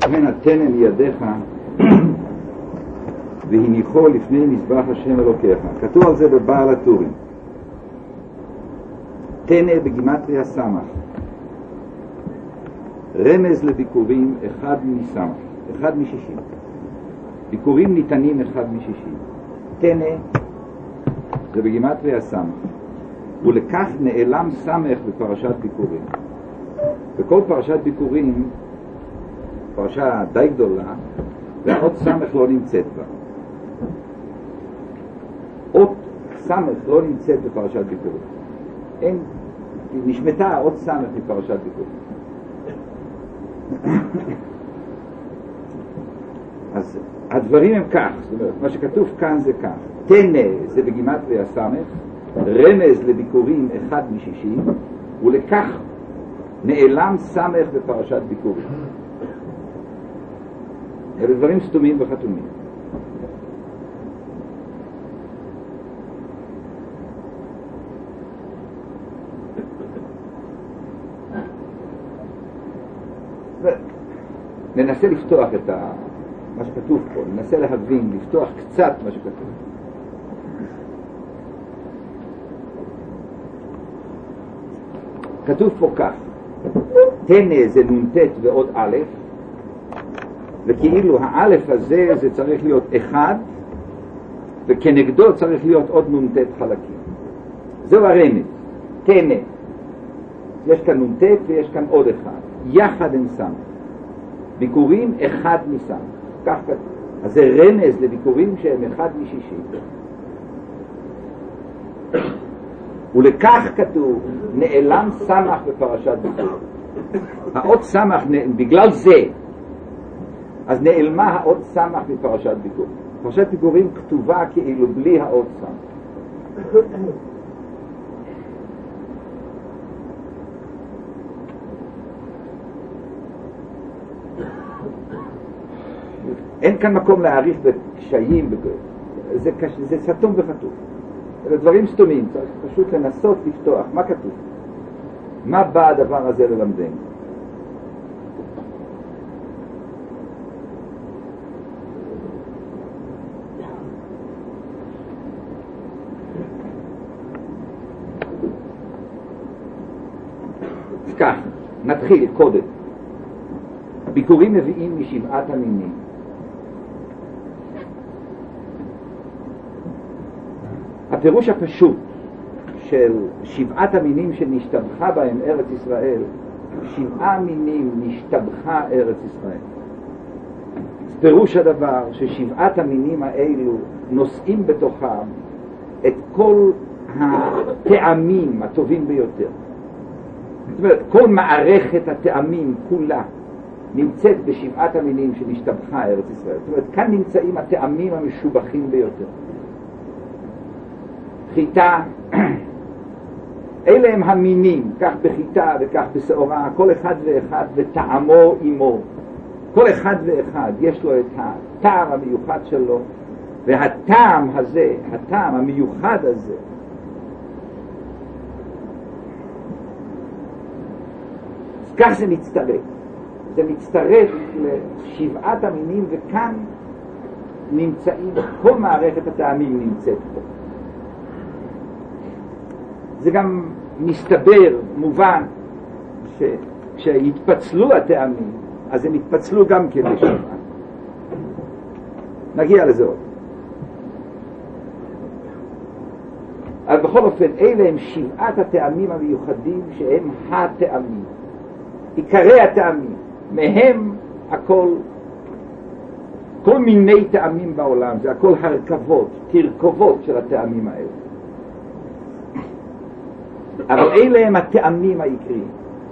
מן התנא מידיך והניחו לפני מזבח השם אלוקיך. כתוב על זה בבעל הטורים. תנא בגימטריה סמך, רמז לביקורים אחד מסמך, אחד משישים. ביקורים ניתנים אחד משישים. תנא זה בגימטריה סמך, ולכך נעלם סמך בפרשת ביקורים. בכל פרשת ביקורים, פרשה די גדולה, והאות סמך לא נמצאת בה. אות סמך לא נמצאת בפרשת ביקורים. אין, נשמתה אות סמך בפרשת ביקורים. אז הדברים הם כך, זאת אומרת, מה שכתוב כאן זה כך. תנא זה בגימטריה סמך, רמז לביקורים אחד משישים, ולכך נעלם סמך בפרשת ביקורים. אלה דברים סתומים וחתומים. ננסה לפתוח את מה שכתוב פה, ננסה להבין, לפתוח קצת מה שכתוב. כתוב פה כך, תנא זה נ"ט ועוד א', וכאילו האלף הזה זה צריך להיות אחד, וכנגדו צריך להיות עוד נ"ט חלקים. זהו הרמז, תנא. יש כאן נ"ט ויש כאן עוד אחד, יחד הם סמך. ביקורים אחד מסמך, כך כתוב. אז זה רמז לביקורים שהם אחד משישים. ולכך כתוב, נעלם סמך בפרשת ביקורים. האות סמך, בגלל זה, אז נעלמה האות סמך בפרשת ביקורים. פרשת ביקורים כתובה כאילו בלי האות סמך. אין כאן מקום להעריך בקשיים, זה סתום וכתוב. אלה דברים סתומים, צריך פשוט לנסות לפתוח. מה כתוב? מה בא הדבר הזה ללמדנו? אז כך, נתחיל קודם. ביקורים מביאים משבעת המינים. הפירוש הפשוט של שבעת המינים שנשתבחה בהם ארץ ישראל, שבעה מינים נשתבחה ארץ ישראל. פירוש הדבר ששבעת המינים האלו נושאים בתוכם את כל הטעמים הטובים ביותר. זאת אומרת, כל מערכת הטעמים כולה נמצאת בשבעת המינים שנשתבחה ארץ ישראל. זאת אומרת, כאן נמצאים הטעמים המשובחים ביותר. חיטה, אלה הם המינים, כך בחיטה וכך בשעורה, כל אחד ואחד וטעמו עמו. כל אחד ואחד יש לו את הטעם המיוחד שלו, והטעם הזה, הטעם המיוחד הזה, כך זה מצטרף. זה מצטרף לשבעת המינים, וכאן נמצאים, כל מערכת הטעמים נמצאת פה. זה גם מסתבר, מובן, שכשיתפצלו הטעמים, אז הם יתפצלו גם כן לשבעה. נגיע לזה עוד. אבל בכל אופן, אלה הם שבעת הטעמים המיוחדים שהם הטעמים. עיקרי הטעמים, מהם הכל, כל מיני טעמים בעולם, זה הכל הרכבות, תרכובות של הטעמים האלה. אבל אלה הם הטעמים העיקריים.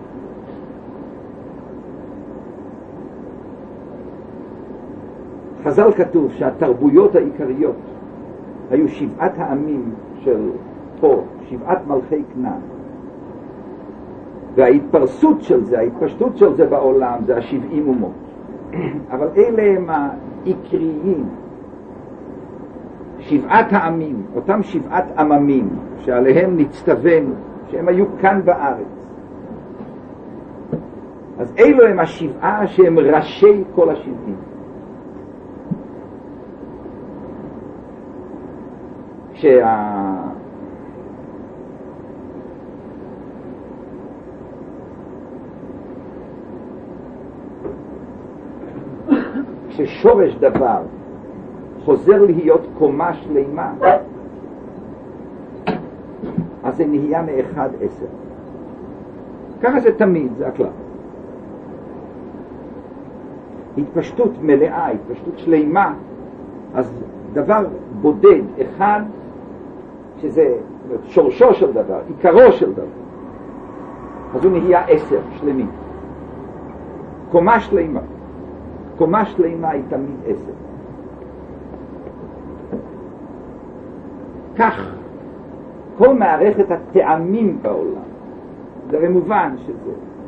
חז"ל כתוב שהתרבויות העיקריות היו שבעת העמים של פה, שבעת מלכי כנען. וההתפרסות של זה, ההתפשטות של זה בעולם, זה ה70 אומות. אבל אלה הם העיקריים. שבעת העמים, אותם שבעת עממים שעליהם נצטווינו, שהם היו כאן בארץ. אז אלו הם השבעה שהם ראשי כל השבטים. כששורש דבר חוזר להיות קומה שלמה, אז זה נהיה מאחד 10. ככה זה תמיד, זה הכלל. התפשטות מלאה, התפשטות שלמה, אז דבר בודד אחד, שזה שורשו של דבר, עיקרו של דבר, אז הוא נהיה 10 שלמים. קומה שלמה. קומה שלמה היא תמיד 10. כך כל מערכת הטעמים בעולם, זה הרי מובן שזה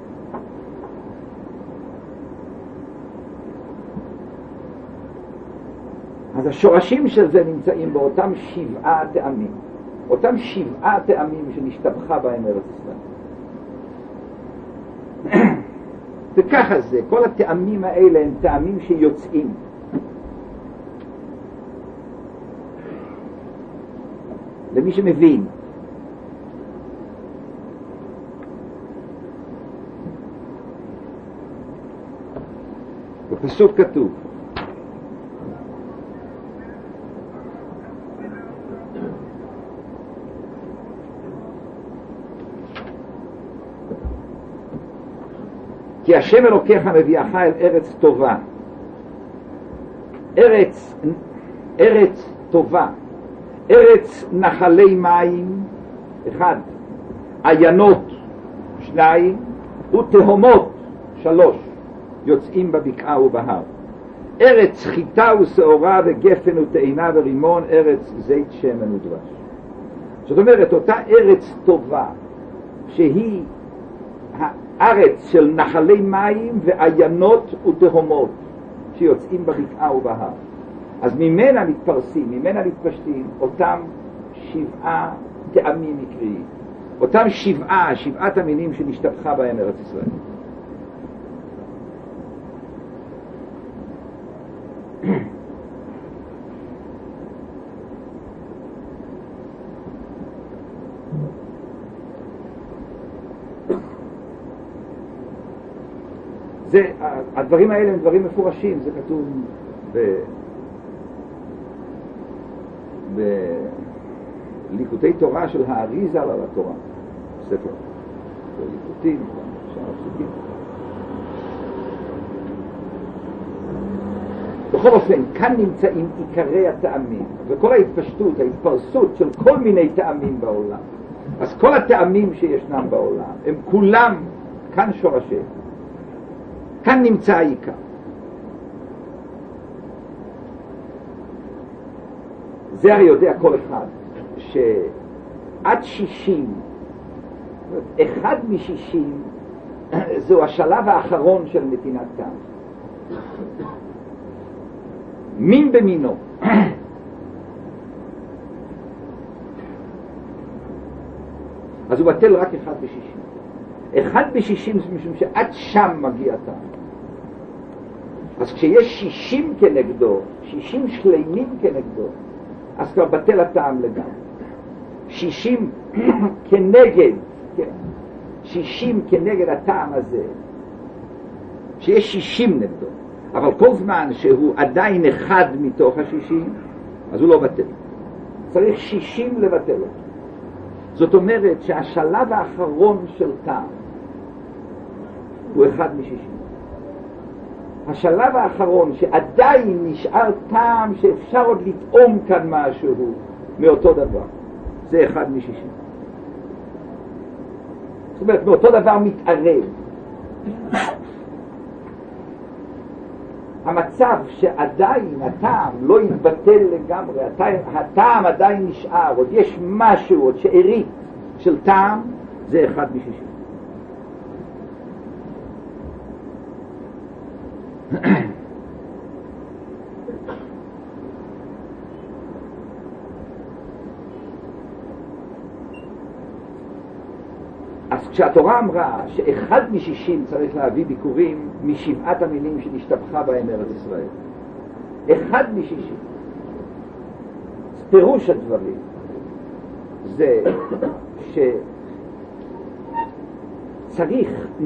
אז השורשים של זה נמצאים באותם 7 טעמים, אותם 7 טעמים שנשתבחה בהם ארץ ישראל. וככה זה, כל הטעמים האלה הם טעמים שיוצאים. למי שמבין. בפסוק כתוב, כי השם אלוקיך מביאך אל ארץ טובה. ארץ טובה. ארץ נחלי מים, 1, עיינות, 2, ותהומות, 3, יוצאים בבקעה ובהר. ארץ חיטה ושעורה וגפן ותאנה ורימון, ארץ זית שמן ודבש. זאת אומרת, אותה ארץ טובה, שהיא הארץ של נחלי מים ועיינות ותהומות, שיוצאים בבקעה ובהר. אז ממנה מתפרסים, ממנה מתפשטים אותם 7 טעמים עיקריים. אותם 7 המינים שנשתבחה בהם ארץ ישראל. הדברים האלה הם דברים מפורשים, זה כתוב בליקוטי תורה של האריזה על התורה, ספר ליקוטים, שער הפסוקים. בכל אופן, כאן נמצאים עיקרי הטעמים, וכל ההתפשטות, ההתפרסות של כל מיני טעמים בעולם. אז כל הטעמים שישנם בעולם, הם כולם כאן שורשי. כאן נמצא העיקר. זה הרי יודע כל אחד, שעד 60, 1 מ-60, זהו השלב האחרון של נתינת טעם. מין במינו. אז הוא בטל רק 1 ב-60. 1 ב-60 זה משום שעד שם מגיע טעם. אז כשיש 60 כנגדו, 60 שלמים כנגדו, אז כבר בטל הטעם לגמרי. 60 כנגד, 60 כנגד הטעם הזה, שיש 60 נגדו, אבל כל זמן שהוא עדיין 1 מתוך ה-60, אז הוא לא בטל. צריך 60 לבטל אותו. זאת אומרת שהשלב האחרון של טעם הוא 1 מ-60. השלב האחרון שעדיין נשאר טעם שאפשר עוד לטעום כאן משהו מאותו דבר, זה 1 מ-60. זאת אומרת, מאותו דבר מתערב. המצב שעדיין הטעם לא יתבטל לגמרי, הטעם עדיין נשאר, עוד יש משהו, עוד שארית של טעם, זה 1 מ-60. אז כשהתורה אמרה שאחד מ-60 צריך להביא ביקורים משבעת המינים שנשתבחה בהם ארץ ישראל, אחד מ-60, פירוש הדברים זה שצריך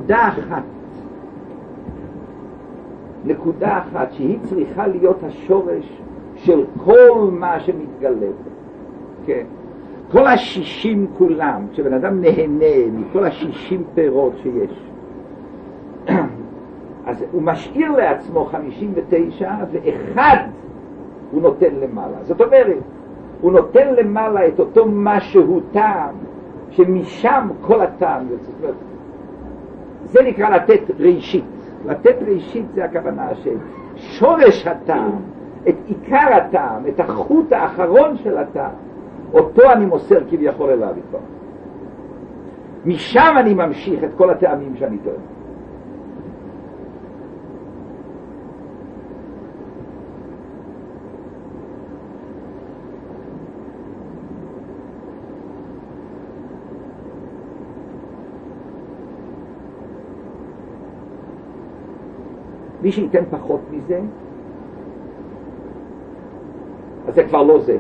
נקודה אחת שהיא צריכה להיות השורש של כל מה שמתגלה. כן? כל ה-60 כולם, כשבן אדם נהנה מכל ה-60 פירות שיש, אז הוא משאיר לעצמו 59 ואחד הוא נותן למעלה. זאת אומרת, הוא נותן למעלה את אותו משהו טעם, שמשם כל הטעם יוצא. זה נקרא לתת ראשית. לתת ראשית זה הכוונה של שורש הטעם, את עיקר הטעם, את החוט האחרון של הטעם, אותו אני מוסר כביכול אליו איתו. משם אני ממשיך את כל הטעמים שאני טוען. מי שייתן פחות מזה, אז זה כבר לא זה.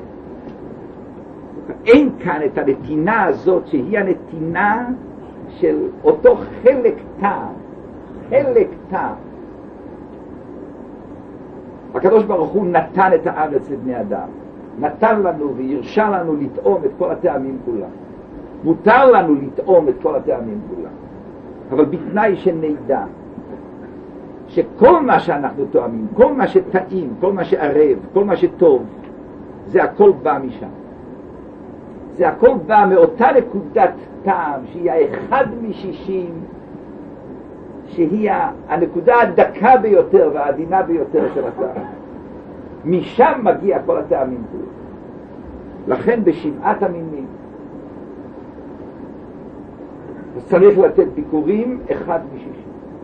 אין כאן את הנתינה הזאת שהיא הנתינה של אותו חלק טעם. חלק טעם. הקדוש ברוך הוא נתן את הארץ לבני אדם. נתן לנו וירשה לנו לטעום את כל הטעמים כולם. מותר לנו לטעום את כל הטעמים כולם. אבל בתנאי שנדע שכל מה שאנחנו טועמים, כל מה שטעים, כל מה שערב, כל מה שטוב, זה הכל בא משם. זה הכל בא מאותה נקודת טעם שהיא האחד מ-60, שהיא הנקודה הדקה ביותר והעדינה ביותר של הטעם. משם מגיע כל הטעמים כולם. לכן בשבעת המינים צריך לתת ביקורים אחד מ-60.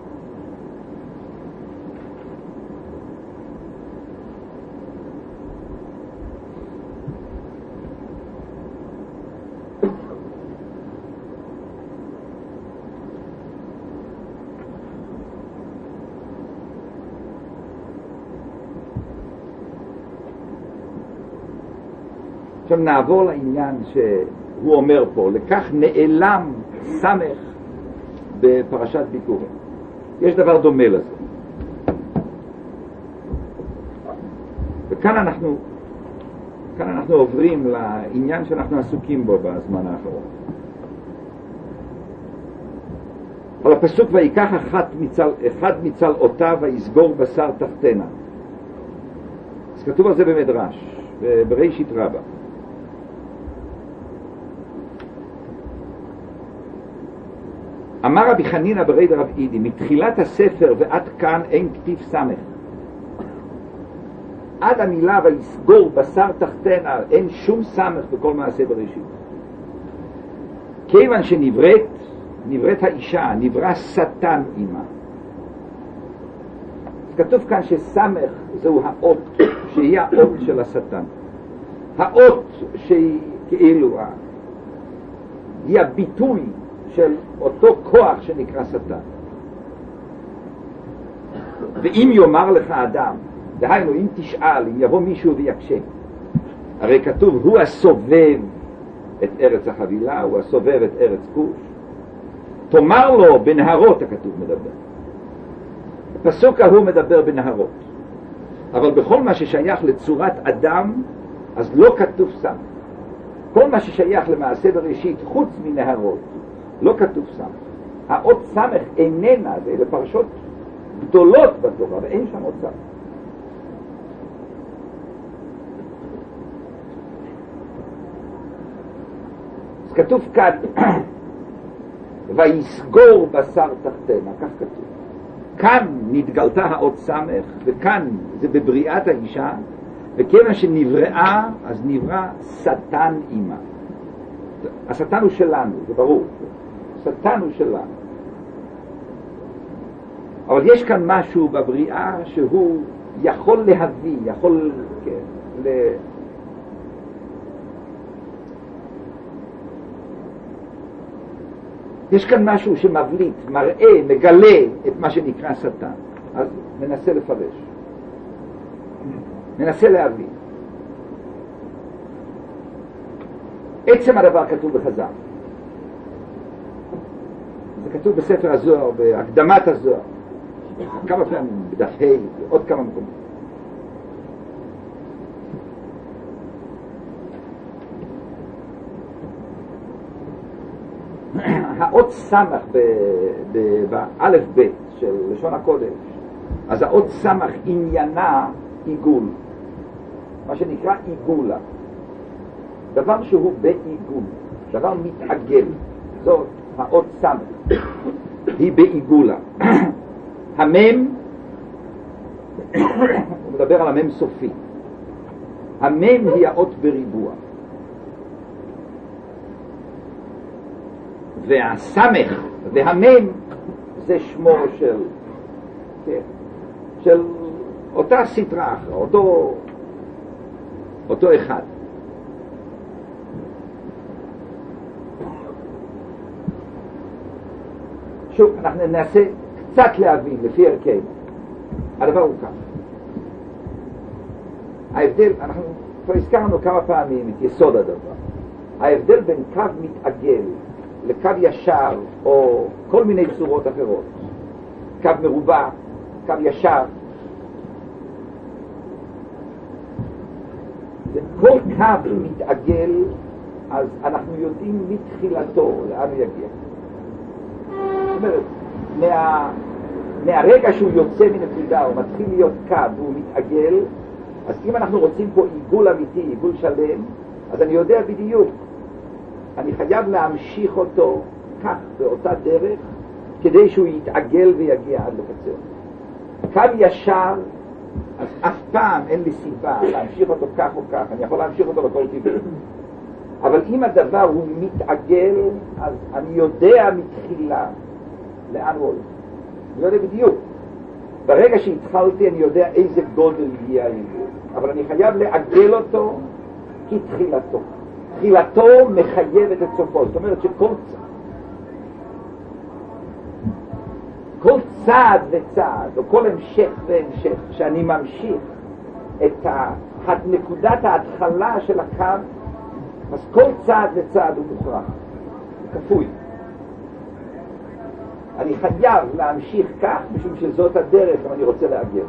עכשיו נעבור לעניין שהוא אומר פה, לכך נעלם סמך בפרשת ביקורים. יש דבר דומה לזה. וכאן אנחנו עוברים לעניין שאנחנו עסוקים בו בזמן האחרון. על הפסוק ויקח אחד מצלעותיו ויסגור בשר תחתנה. אז כתוב על זה במדרש, בראשית רבה. אמר רבי חנינא ברי דרב אידי, מתחילת הספר ועד כאן אין כתיב סמך. עד המילה ויסגור בשר תחתנה אין שום סמך בכל מעשה בראשית. כיוון שנבראת האישה, נברא שטן עמה. כתוב כאן שסמך זהו האות, שהיא האות של השטן. האות שהיא כאילו, היא הביטוי של אותו כוח שנקרא שטן. ואם יאמר לך אדם, דהיינו אם תשאל, אם יבוא מישהו ויקשה, הרי כתוב הוא הסובב את ארץ החבילה, הוא הסובב את ארץ כוש, תאמר לו בנהרות, הכתוב מדבר. הפסוק ההוא מדבר בנהרות, אבל בכל מה ששייך לצורת אדם אז לא כתוב סמך. כל מה ששייך למעשה בראשית חוץ מנהרות לא כתוב סמך. האות סמך איננה, זה לפרשות גדולות בתורה ואין שם עוד סמך. אז כתוב כאן ויסגור בשר תחתנה, כך כתוב. כאן נתגלתה האות סמך, וכאן זה בבריאת האישה, וכיוון שנבראה אז נברא שטן עמה. השטן הוא שלנו, זה ברור, שטן הוא שלנו, אבל יש כאן משהו בבריאה שהוא יכול להביא, יכול יש כאן משהו שמבליט, מראה, מגלה את מה שנקרא שטן. אז ננסה לפרש. ננסה להבין. עצם הדבר כתוב בחז"ל. זה כתוב בספר הזוהר, בהקדמת הזוהר. כמה פעמים, בדף ה' ועוד כמה מקומות. האות סמך באלף בית של לשון הקודש, אז האות סמך עניינה עיגול, מה שנקרא עיגולה, דבר שהוא בעיגול, דבר מתעגל, זאת האות סמך, היא בעיגולה. המם, הוא מדבר על המם סופי, המם היא האות בריבוע, והסמך והמם זה שמו של אותה סדרה אחת, אותו אחד. שוב, אנחנו ננסה קצת להבין לפי ערכנו. הדבר הוא כך. ההבדל, אנחנו כבר הזכרנו כמה פעמים את יסוד הדבר. ההבדל בין קו מתעגל לקו ישר או כל מיני צורות אחרות, קו מרובע, קו ישר, כל קו מתעגל, אז אנחנו יודעים מתחילתו לאן הוא יגיע. זאת אומרת, מהרגע שהוא יוצא מנקודה, הוא מתחיל להיות קו והוא מתעגל, אז אם אנחנו רוצים פה עיגול אמיתי, עיגול שלם, אז אני יודע בדיוק, אני חייב להמשיך אותו כך, באותה דרך, כדי שהוא יתעגל ויגיע עד לקצר. קו ישר, אז אף פעם אין לי סיבה להמשיך אותו כך או כך, אני יכול להמשיך אותו בכל טבעי. אבל אם הדבר הוא מתעגל, אז אני יודע מתחילה לאן הוא הולך. אני יודע בדיוק. ברגע שהתחלתי אני יודע איזה גודל יהיה העיגול. אבל אני חייב לעגל אותו כתחילתו. תחילתו מחייבת את סופו. זאת אומרת כל צעד וצעד, או כל המשך והמשך, שאני ממשיך את נקודת ההתחלה של הקו, אז כל צעד וצעד הוא מוכרח, הוא כפוי. אני חייב להמשיך כך, משום שזאת הדרך אם אני רוצה להגיע.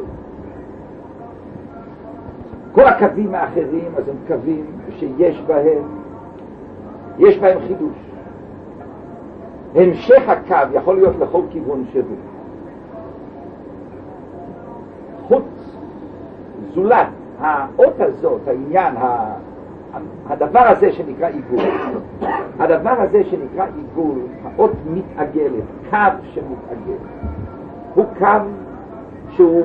כל הקווים האחרים, אז הם קווים שיש בהם חידוש. המשך הקו יכול להיות לכל כיוון שהוא. חוץ, זולת, האות הזאת, העניין, הדבר הזה שנקרא עיגול, הדבר הזה שנקרא עיגול, האות מתעגלת, קו שמתעגל, הוא קו שהוא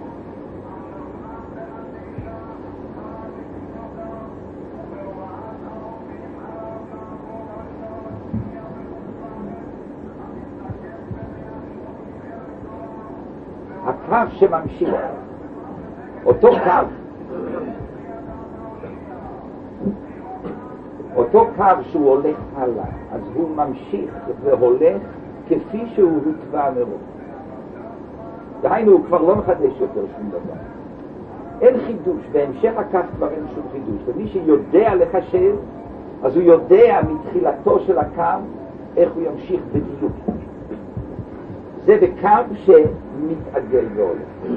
הקו שממשיך, אותו קו שהוא הולך הלאה, אז הוא ממשיך והולך כפי שהוא הוטבע מראש. דהיינו, הוא כבר לא מחדש יותר שום דבר. אין חידוש, בהמשך הקו כבר אין שום חידוש. ומי שיודע לחשב, אז הוא יודע מתחילתו של הקו איך הוא ימשיך בדיוק. זה בקו שמתעגל והולך.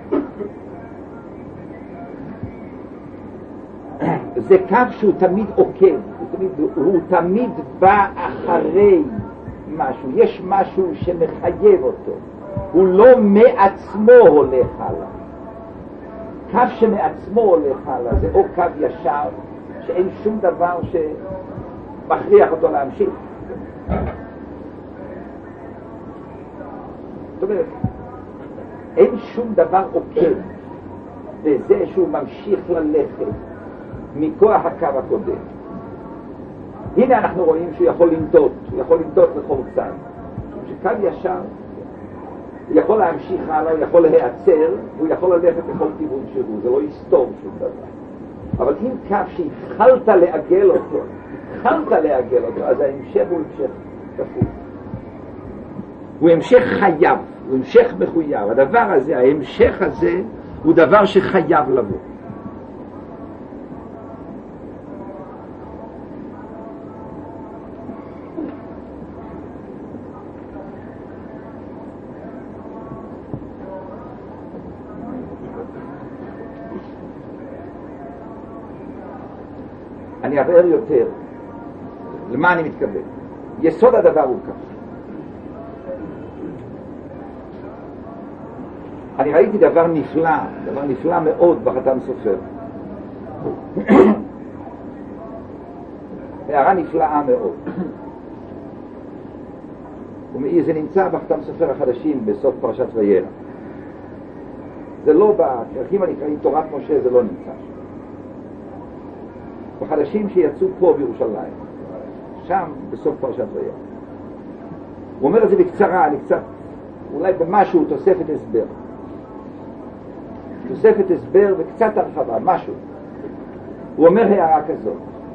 זה קו שהוא תמיד עוקב, הוא תמיד בא אחרי משהו, יש משהו שמחייב אותו, הוא לא מעצמו הולך הלאה. קו שמעצמו הולך הלאה זה או קו ישר שאין שום דבר שמכריח אותו להמשיך. זאת אומרת, אין שום דבר עוקב בזה שהוא ממשיך ללכת מכוח הקו הקודם. הנה אנחנו רואים שהוא יכול לנטות, הוא יכול לנטות לכל צד. שקו ישר, הוא יכול להמשיך הלאה, הוא יכול להיעצר, הוא יכול ללכת לכל כיוון שהוא, זה לא יסתור שום דבר. אבל אם קו שהתחלת לעגל אותו, אז ההמשך הוא המשך כפוף. הוא המשך חייב, הוא המשך מחויב. הדבר הזה, ההמשך הזה, הוא דבר שחייב לבוא. אני אבהר יותר. למה אני מתכוון? יסוד הדבר הוא כך. אני ראיתי דבר נפלא מאוד בחתם סופר. הערה נפלאה מאוד. זה נמצא בחתם סופר החדשים בסוף פרשת וירא. זה לא בכרכים הנקראים תורת משה, זה לא נמצא. בחדשים שיצאו פה בירושלים, שם בסוף פרשת וירא. הוא אומר את זה בקצרה, אני קצת, אולי במשהו תוספת הסבר. תוספת הסבר וקצת הרחבה, משהו. הוא אומר הערה כזאת.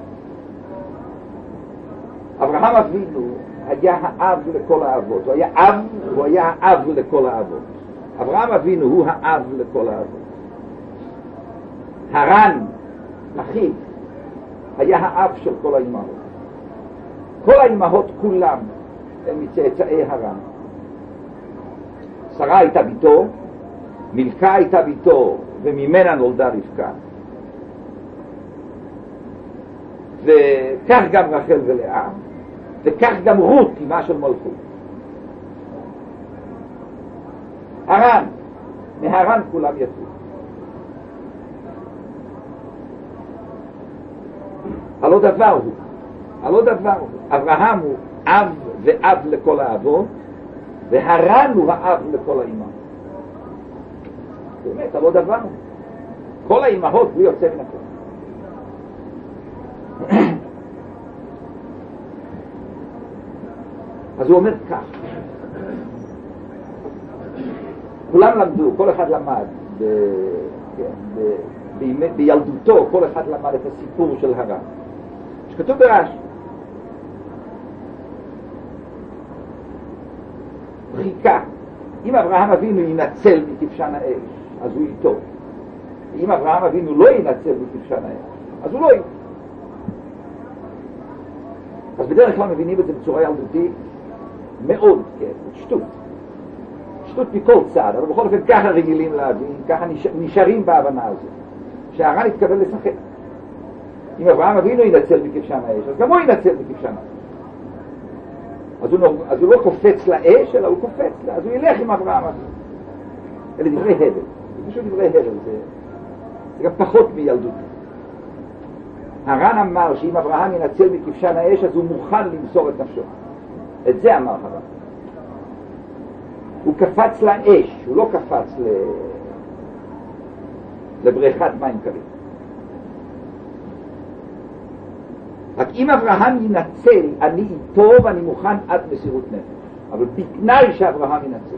אברהם אבינו היה האב לכל האבות. הוא היה אב, הוא היה האב לכל האבות. אברהם אבינו הוא האב לכל האבות. הרן, אחיו, היה האב של כל האימהות. כל האימהות כולם הם מצאצאי הרן. שרה הייתה ביתו, מילכה הייתה ביתו, וממנה נולדה רבקה. וכך גם רחל ולאה, וכך גם רות, אמא של מלכות. הרן, מהרן כולם יצאו. הלא דבר הוא. אברהם הוא אב ואב לכל האבות, והרן הוא האב לכל האימהות. באמת, הלא דבר הוא. כל האימהות בלי יוצא מן הכלל. אז הוא אומר כך. כולם למדו, כל אחד למד בילדותו, כל אחד למד את הסיפור של הרן. שכתוב ברש"י. חיכה. אם אברהם אבינו ינצל מכבשן האש, אז הוא איתו. אם אברהם אבינו לא ינצל מכבשן האש, אז הוא לא איתו. אז בדרך כלל מבינים את זה בצורה ילדותית מאוד, כן, שטות מכל צד, אבל בכל אופן ככה רגילים להבין, ככה נשארים בהבנה הזו, שהרן התקבל לשחק. אם אברהם אבינו ינצל מכבשן האש, אז גם הוא ינצל מכבשן האש. אז הוא לא קופץ לאש, אלא הוא קופץ לה, אז הוא ילך עם אברהם אבינו. אלה דברי הבל, זה פשוט דברי הבל, זה גם פחות מילדות. הרן אמר שאם אברהם ינצל מכבשן האש, אז הוא מוכן למסור את נפשו. את זה אמר הרן. הוא קפץ לאש, הוא לא קפץ לבריכת מים קרים. רק אם אברהם ינצל, אני איתו ואני מוכן עד מסירות נפש. אבל בתנאי שאברהם ינצל.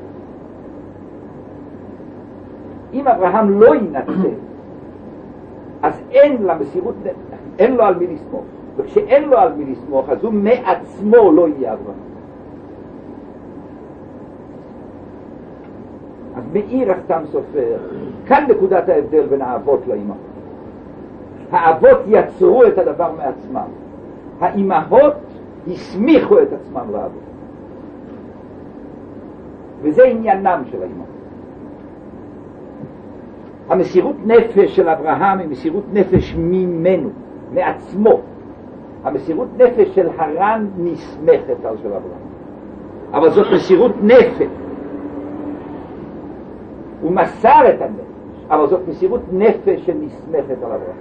אם אברהם לא ינצל, אז אין למסירות נפש, אין לו על מי לסמוך. וכשאין לו על מי לסמוך, אז הוא מעצמו לא יהיה אברהם. אז מאיר החתם סופר, כאן נקודת ההבדל בין האבות לאימהות. האבות יצרו את הדבר מעצמם. האימהות הסמיכו את עצמם לאבות. וזה עניינם של האימהות. המסירות נפש של אברהם היא מסירות נפש ממנו, מעצמו. המסירות נפש של הרן נסמכת על של אברהם. אבל זאת מסירות נפש. הוא מסר את הנפש, אבל זאת מסירות נפש שנסמכת על אברהם.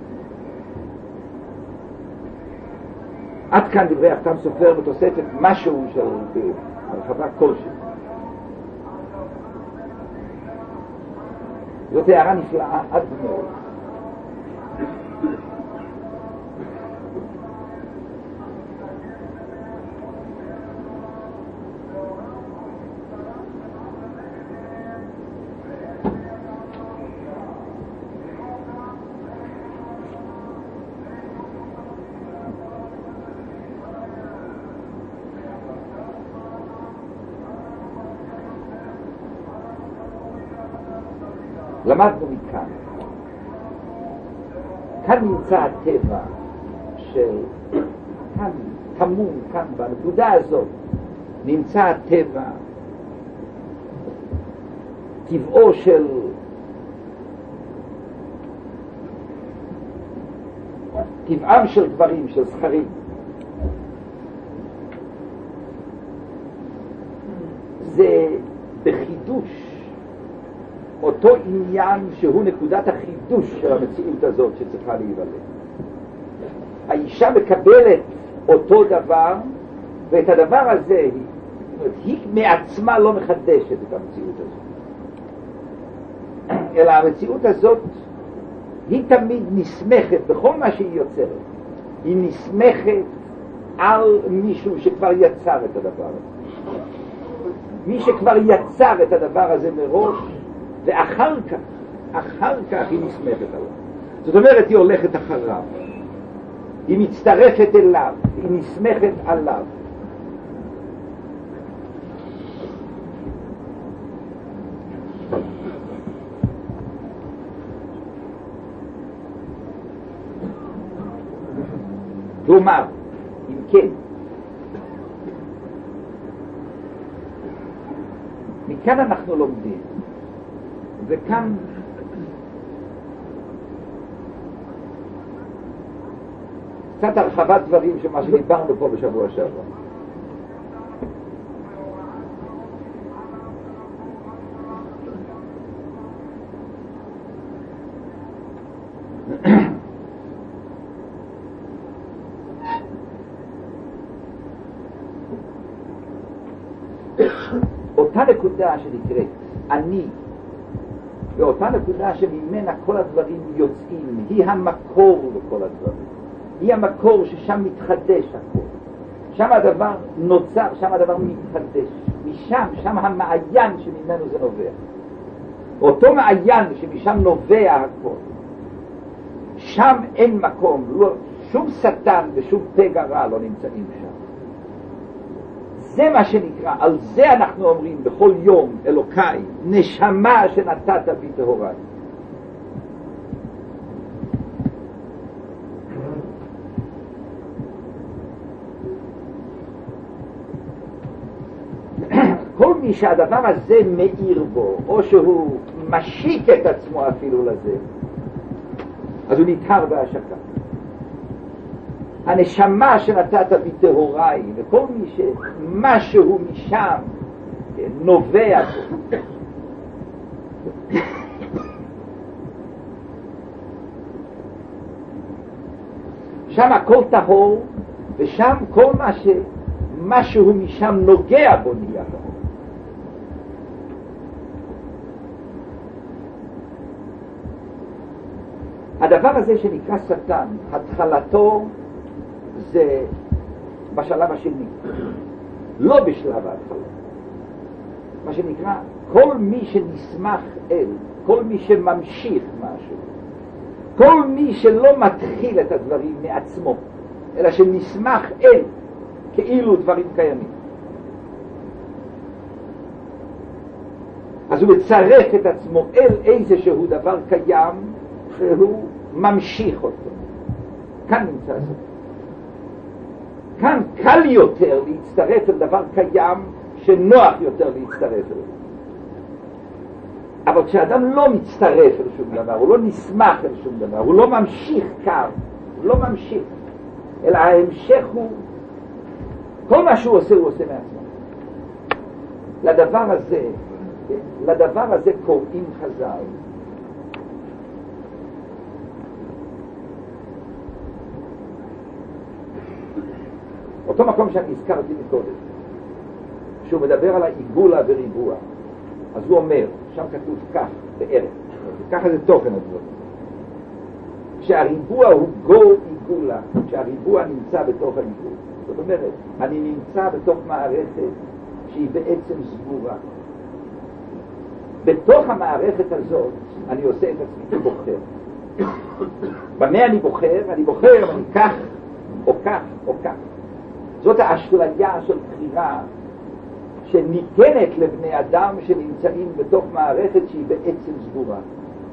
עד כאן דברי החתם סופר בתוספת משהו של הרחבה כלשהי. זאת הערה נפלאה עד מאוד. למדנו מכאן. כאן נמצא הטבע של, כאן תמון, כאן בנקודה הזאת נמצא הטבע, טבעו של טבעם של דברים, של זכרים. זה בחידוש אותו עניין שהוא נקודת החידוש של המציאות הזאת שצריכה להיוולד. האישה מקבלת אותו דבר, ואת הדבר הזה היא מעצמה לא מחדשת את המציאות הזאת, אלא המציאות הזאת היא תמיד נסמכת בכל מה שהיא יוצרת, היא נסמכת על מישהו שכבר יצר את הדבר הזה, מי שכבר יצר את הדבר הזה מראש, ואחר כך היא נסמכת עליו. זאת אומרת, היא הולכת אחריו, היא מצטרפת אליו, היא נסמכת עליו. כלומר, אם כן, מכאן אנחנו לומדים, וכאן קצת הרחבת דברים שמה שדיברנו פה בשבוע שעבר. אותה נקודה שנקראת אני, ואותה נקודה שממנה כל הדברים יוצאים, היא המקור לכל הדברים, היא המקור ששם מתחדש הכל, שם הדבר נוצר, שם הדבר מתחדש, משם, שם המעיין שממנו זה נובע, אותו מעיין שמשם נובע הכל, שם אין מקום, לא, שום שטן ושום פגע רע לא נמצאים שם. זה מה שנקרא, על זה אנחנו אומרים בכל יום, אלוקיי, נשמה שנתת בי טהוריי. כל מי שהדבר הזה מאיר בו, או שהוא משיק את עצמו אפילו לזה, אז הוא נטהר בהשקה. הנשמה שנתת בי טהוריי, וכל מי שמשהו משם נובע בו. שם הכל טהור, ושם כל משהו משם נוגע בו נהיה טהור. הדבר הזה שנקרא שטן, התחלתו זה בשלב השני, לא בשלב ההתחלה. מה שנקרא, כל מי שנסמך אל, כל מי שממשיך משהו, כל מי שלא מתחיל את הדברים מעצמו, אלא שנסמך אל, כאילו דברים קיימים, אז הוא מצרף את עצמו אל איזשהו דבר קיים שהוא ממשיך אותו. כאן נמצא זה. כאן קל יותר להצטרף אל דבר קיים שנוח יותר להצטרף אל. אבל כשאדם לא מצטרף אל שום דבר, הוא לא נסמך אל שום דבר, הוא לא ממשיך קו, הוא לא ממשיך, אלא ההמשך הוא, כל מה שהוא עושה, הוא עושה מעצמו. לדבר הזה קוראים חז"ל אותו מקום שאני הזכרתי מקודם, שהוא מדבר על העיגולה וריבוע, אז הוא אומר, שם כתוב כך בערך, ככה זה תוכן הדבר, שהריבוע הוא גו עיגולה, שהריבוע נמצא בתוך העיגול. זאת אומרת, אני נמצא בתוך מערכת שהיא בעצם סגורה. בתוך המערכת הזאת אני עושה את עצמי בוחר. במה אני בוחר? אני בוחר אם אני כך או כך או כך. זאת האשליה של בחירה שניתנת לבני אדם שנמצאים בתוך מערכת שהיא בעצם סגורה.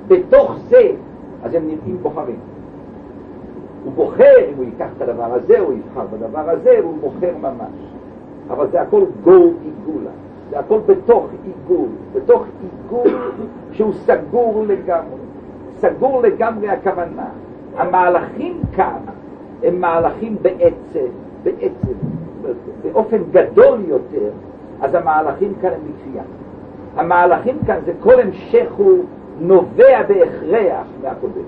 בתוך זה, אז הם נראים בוחרים. הוא בוחר אם הוא ייקח את הדבר הזה, הוא יבחר בדבר הזה, והוא בוחר ממש. אבל זה הכל גו עיגולה. זה הכל בתוך עיגול. בתוך עיגול שהוא סגור לגמרי. סגור לגמרי הכוונה. המהלכים כאן הם מהלכים בעצם, באופן גדול יותר, אז המהלכים כאן הם בכפייה. המהלכים כאן זה כל המשך הוא נובע בהכרח מהקודם.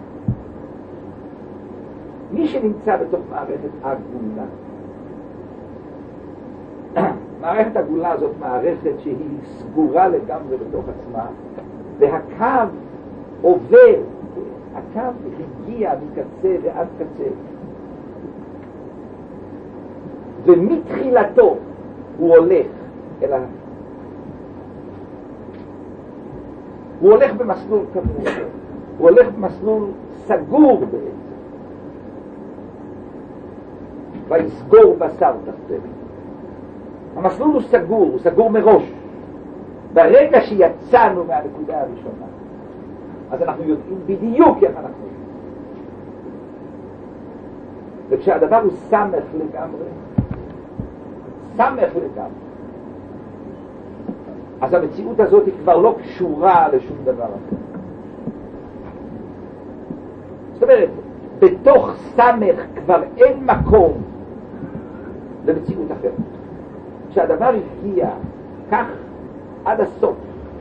מי שנמצא בתוך מערכת עגולה, מערכת עגולה הזאת מערכת שהיא סגורה לגמרי בתוך עצמה, והקו עובר, הקו הגיע מקצה ועד קצה, ומתחילתו הוא הולך אל הוא הולך במסלול כמובן, הוא הולך במסלול סגור בעצם. ויסגור בשר תחתינו. המסלול הוא סגור מראש. ברגע שיצאנו מהנקודה הראשונה, אז אנחנו יודעים בדיוק איך אנחנו יודעים. וכשהדבר הוא סמך לגמרי, אז המציאות הזאת היא כבר לא קשורה לשום דבר אחר. זאת אומרת, בתוך סמך כבר אין מקום למציאות אחרת. כשהדבר הגיע כך עד הסוף,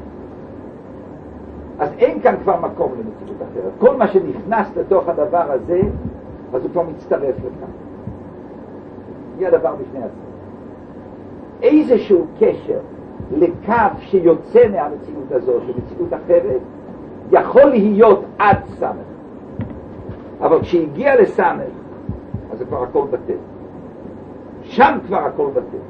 אז אין כאן כבר מקום למציאות אחרת. כל מה שנכנס לתוך הדבר הזה, אז הוא כבר מצטרף לכאן. היא הדבר בפני עצמו. איזשהו קשר לקו שיוצא מהמציאות הזו, שמציאות אחרת, יכול להיות עד סמך. אבל כשהגיע לסמך, אז זה כבר הכל בטל. שם כבר הכל בטל.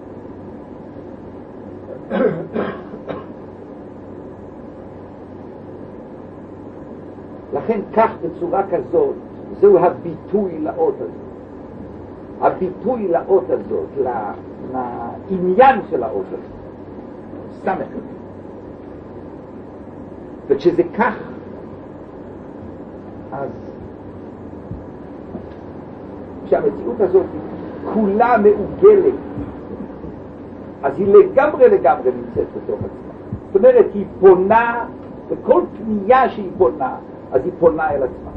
לכן כך בצורה כזאת, זהו הביטוי לאות הזאת. הביטוי לאות הזאת, לעניין של האות הזאת. סמך. וכשזה כך, אז כשהמציאות הזאת כולה מעוגלת, אז היא לגמרי נמצאת בתוך עצמה. זאת אומרת, היא פונה, וכל פנייה שהיא פונה, אז היא פונה אל עצמה.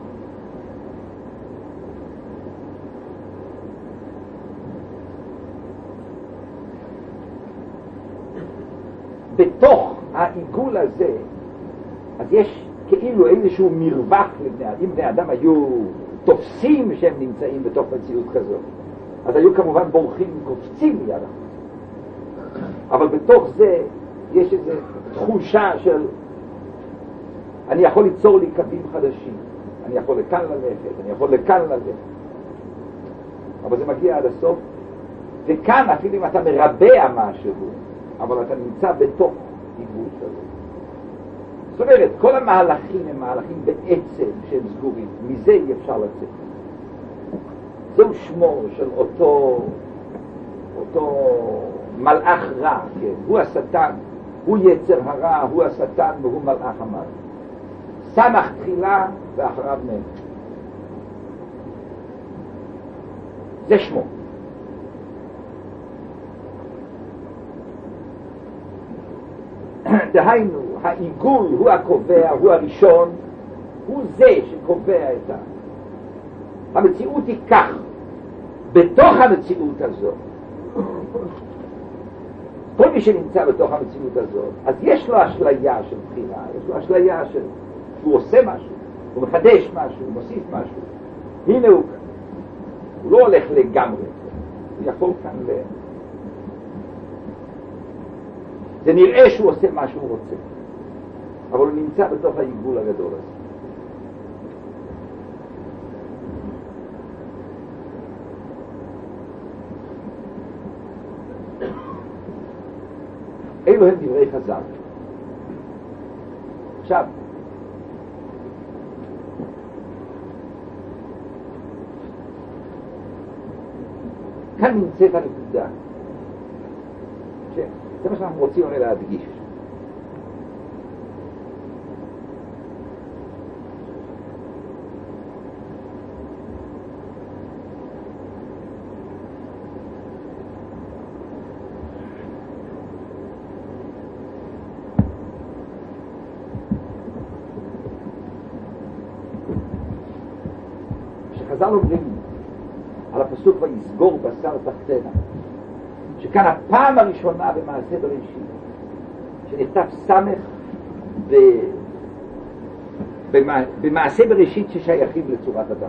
בתוך העיגול הזה, אז יש כאילו איזשהו מרווח לבני אדם. אם בני אדם היו תופסים שהם נמצאים בתוך מציאות כזאת, אז היו כמובן בורחים, קופצים מיד אחת. אבל בתוך זה יש איזו תחושה של אני יכול ליצור לי קווים חדשים, אני יכול לכאן ללכת, אני יכול לכאן ללכת, אבל זה מגיע עד הסוף. וכאן אפילו אם אתה מרבע משהו, אבל אתה נמצא בתוך עיגול שלו. זאת אומרת, כל המהלכים הם מהלכים בעצם שהם סגורים, מזה אי אפשר לצאת. זהו שמו של אותו מלאך רע, כן? הוא השטן, הוא יצר הרע, הוא השטן והוא מלאך המוות. סמך תחילה ואחריו נם. זה שמו. דהיינו, העיגול הוא הקובע, הוא הראשון, הוא זה שקובע את המציאות היא כך. בתוך המציאות הזאת, כל מי שנמצא בתוך המציאות הזאת, אז יש לו אשליה של בחירה, יש לו אשליה של הוא עושה משהו, הוא מחדש משהו, הוא מוסיף משהו. הנה הוא כאן. הוא לא הולך לגמרי. הוא יכול כאן זה נראה שהוא עושה מה שהוא רוצה. אבל הוא נמצא בתוך העיגול הגדול הזה. אלו הם דברי חז"ל. עכשיו, כאן נמצאת הנקודה. זה מה שאנחנו רוצים הרי להדגיש. חז"ל אומרים על הפסוק ויסגור בשר תחתנה, שכאן הפעם הראשונה במעשה בראשית שנכתב סמך במעשה בראשית ששייכים לצורת אדם.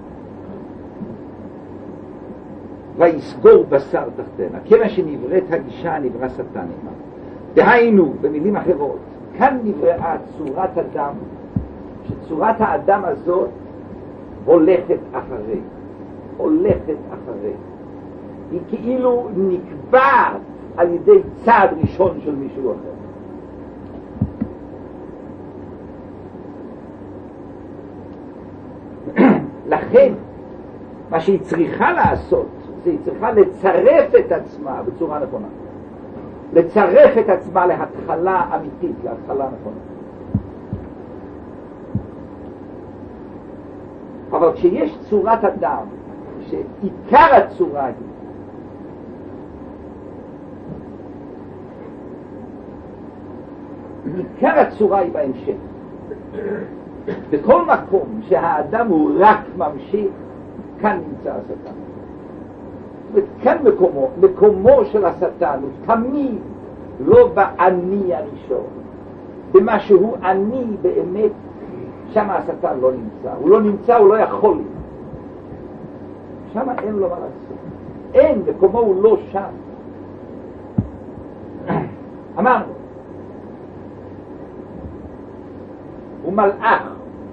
ויסגור בשר תחתנה, כיוון שנבראת האישה נברא שטן עמה. דהיינו, במילים אחרות, כאן נבראה צורת אדם, שצורת האדם הזאת הולכת אחרי. היא כאילו נקבעת על ידי צעד ראשון של מישהו אחר. לכן, מה שהיא צריכה לעשות, זה היא צריכה לצרף את עצמה בצורה נכונה. לצרף את עצמה להתחלה אמיתית, להתחלה נכונה. אבל כשיש צורת אדם, שעיקר הצורה היא עיקר הצורה היא בהמשך. בכל מקום שהאדם הוא רק ממשיך, כאן נמצא השטן. וכאן מקומו של השטן הוא תמיד לא באני הראשון, במה שהוא אני באמת, שם השטן לא נמצא. הוא לא נמצא, הוא לא יכול. שם אין לו מה לעשות. אין, מקומו הוא לא שם. אמרנו, הוא מלאך.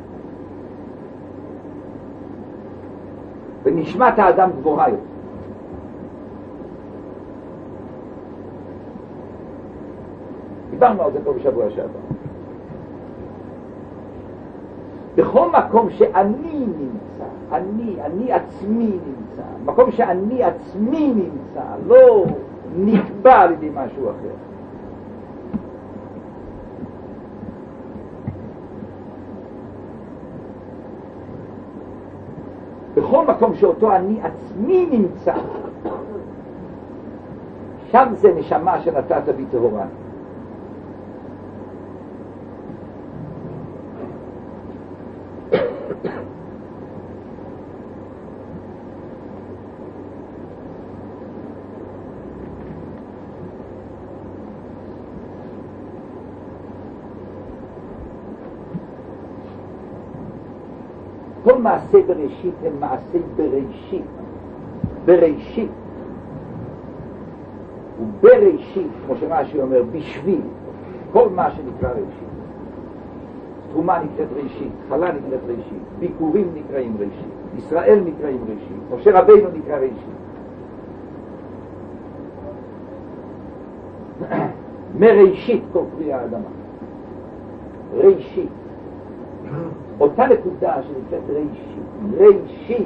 ונשמת האדם גבוהה יותר. דיברנו על זה פה בשבוע שעבר. בכל מקום שאני נמצא, אני עצמי נמצא, מקום שאני עצמי נמצא, לא נקבע על ידי משהו אחר. בכל מקום שאותו אני עצמי נמצא, שם זה נשמה שנתת בי טהורה. כל מעשה בראשית הם מעשה בראשית ובראשית, כמו שרש"י אומר, בשביל כל מה שנקרא ראשית. תרומה נקראת ראשית, חלה נקראת ראשית, ביקורים נקראים ראשית, ישראל נקראים ראשית, משה רבינו נקרא ראשית. מראשית כל פרי האדמה, ראשית, אותה נקודה שנקראת ראשית.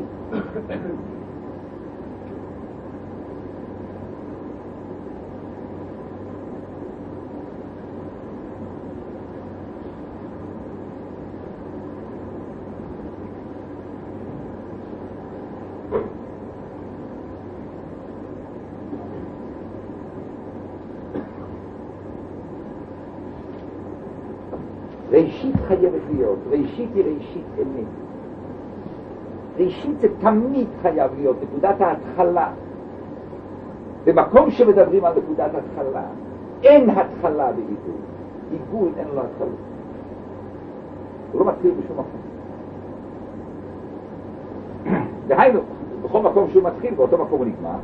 ראשית חייבת להיות, ראשית היא ראשית אמת. ראשית זה תמיד חייב להיות, נקודת ההתחלה. במקום שמדברים על נקודת התחלה, אין התחלה בעיגול. עיגול אין לו התחלה. הוא לא מתחיל בשום מקום. דהיינו, בכל מקום שהוא מתחיל, באותו מקום הוא נגמר.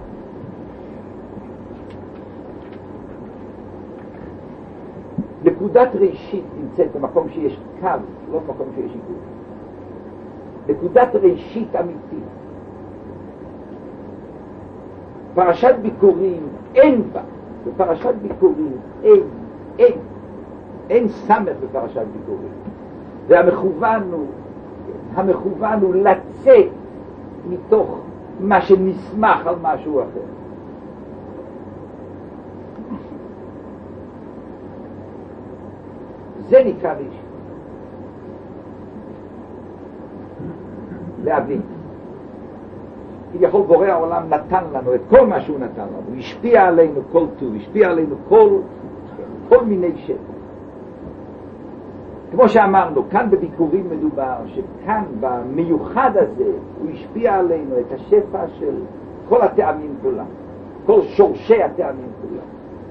נקודת ראשית נמצאת במקום שיש קו, לא במקום שיש עיגול. נקודת ראשית אמיתית. פרשת ביקורים אין בה. בפרשת ביקורים אין סמך בפרשת ביקורים. והמכוון הוא לצאת מתוך מה שנסמך על משהו אחר. זה נקרא ראשית. להבין. כביכול בורא העולם נתן לנו את כל מה שהוא נתן לנו. הוא השפיע עלינו כל טוב, השפיע עלינו כל מיני שפע. כמו שאמרנו, כאן בביקורים מדובר שכאן במיוחד הזה הוא השפיע עלינו את השפע של כל הטעמים כולם, כל שורשי הטעמים כולם.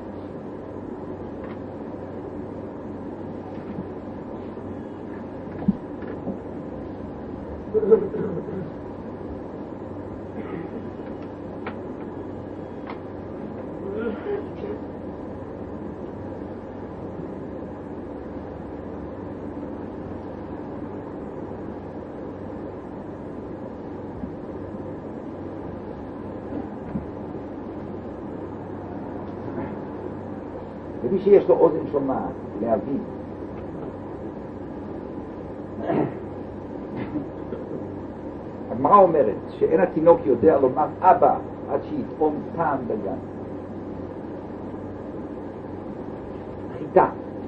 ומי שיש לו אוזן שומעת להבין הגמרא אומרת שאין התינוק יודע לומר אבא עד שיטעום טעם דגן. חיטה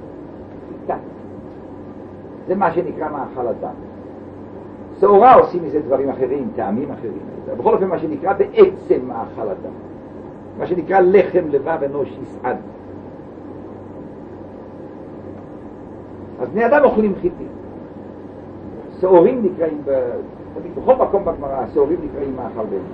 זה מה שנקרא מאכל אדם. שעורה עושים מזה דברים אחרים, טעמים אחרים, בכל אופן מה שנקרא בעצם מאכל אדם, מה שנקרא לחם לבב אנוש יסעד. אז בני אדם אוכלים חיטים, שעורים נקראים בכל מקום בגמרא, השעורים נקראים מאכל בן.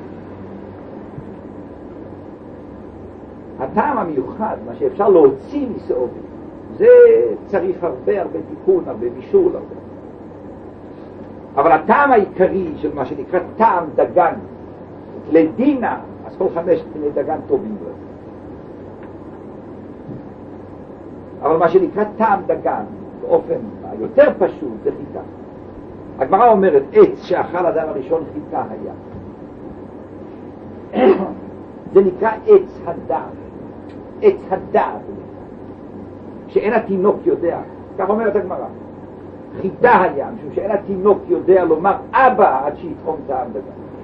הטעם המיוחד, מה שאפשר להוציא משעורים, זה צריך הרבה תיקון, הרבה בישול, הרבה. אבל הטעם העיקרי של מה שנקרא טעם דגן, לדינה, אז כל 5 קני דגן טובים בו. אבל מה שנקרא טעם דגן, באופן היותר פשוט, זה חיטה. הגמרא אומרת, עץ שאכל אדם הראשון חיטה היה. זה נקרא עץ הדעת. עץ הדעת. שאין התינוק יודע, כך אומרת הגמרא. חיטה היה, משום שאין התינוק יודע לומר אבא עד שיתחום טעם דגן.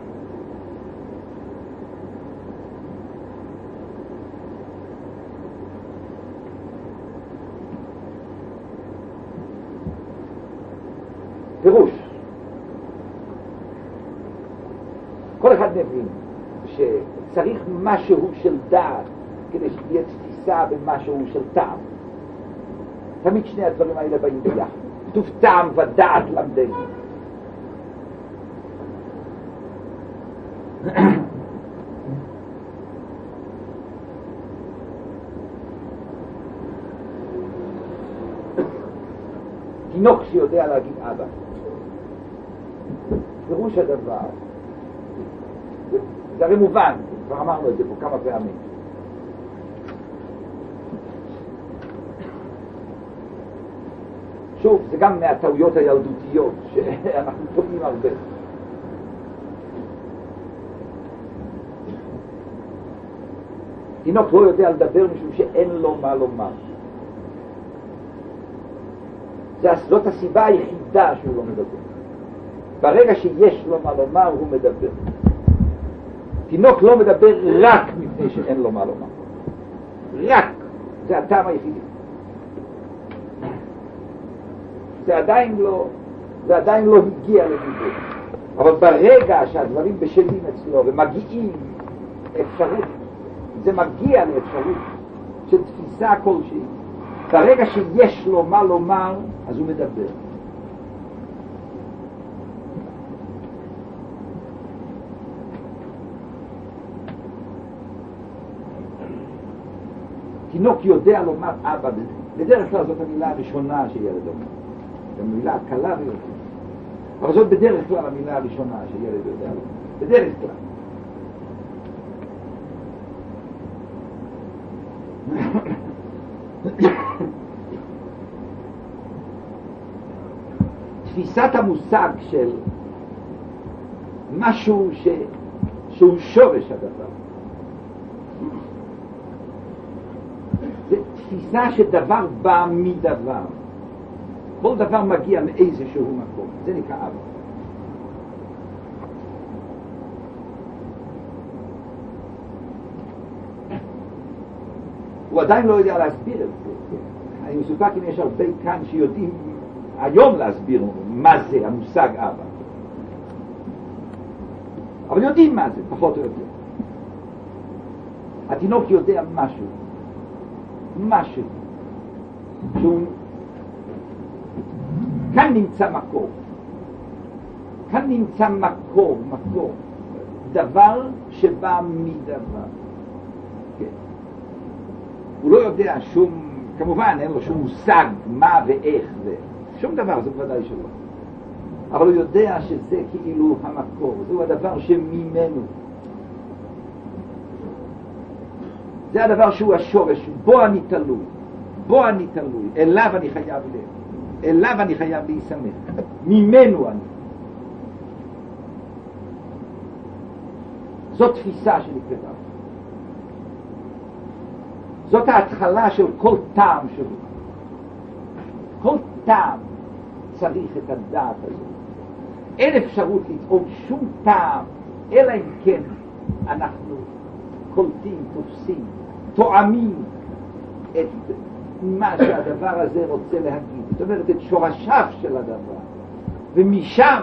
פירוש, כל אחד מבין שצריך משהו של דעת כדי שתהיה תפיסה במשהו של טעם. תמיד שני הדברים האלה באים ביחד. כתוב טעם ודעת למדנו. תינוק שיודע להגיד אבא. פירוש הדבר, זה הרי מובן, כבר אמרנו את זה פה כמה פעמים. שוב, זה גם מהטעויות הילדותיות שאנחנו טועים הרבה. תינוק לא יודע לדבר משום שאין לו מה לומר. זאת הסיבה היחידה שהוא לא מדבר. ברגע שיש לו מה לומר הוא מדבר. תינוק לא מדבר רק מפני שאין לו מה לומר. רק. זה הטעם היחידי. זה עדיין לא הגיע לדיבור. אבל ברגע שהדברים בשלים אצלו ומגיעים אפשרות, זה מגיע לאפשרות של תפיסה כלשהי. ברגע שיש לו מה לומר, אז הוא מדבר. תינוק יודע לומר אבא, בדרך כלל זאת המילה הראשונה שילד אומר. זו מילה קלה ויותר. אבל זאת בדרך כלל המילה הראשונה שילד יודע לומר. בדרך כלל. תפיסת המושג של משהו שהוא שורש הדבר. זה תפיסה שדבר בא מדבר. כל דבר מגיע מאיזשהו מקום. זה נקרא אבא. הוא עדיין לא יודע להסביר את זה. אני מסופק אם יש הרבה כאן שיודעים היום להסביר מה זה המושג אבא. אבל יודעים מה זה, פחות או יותר. התינוק יודע משהו. כאן נמצא מקור. כאן נמצא מקור. דבר שבא מדבר. כן. הוא לא יודע שום, כמובן אין לו שום מושג מה ואיך שום דבר, זה בוודאי שלא. אבל הוא יודע שזה כאילו המקור, זהו הדבר שממנו. זה הדבר שהוא השורש, בו אני תלוי, אליו אני חייב אליו אני חייב להיסמך, ממנו אני. זאת תפיסה שנקראת. זאת ההתחלה של כל טעם שלו. כל טעם צריך את הדעת הזאת. אין אפשרות לטעום שום טעם, אלא אם כן אנחנו קולטים, תופסים, תואמים את מה שהדבר הזה רוצה להגיד. זאת אומרת, את שורשיו של הדבר. ומשם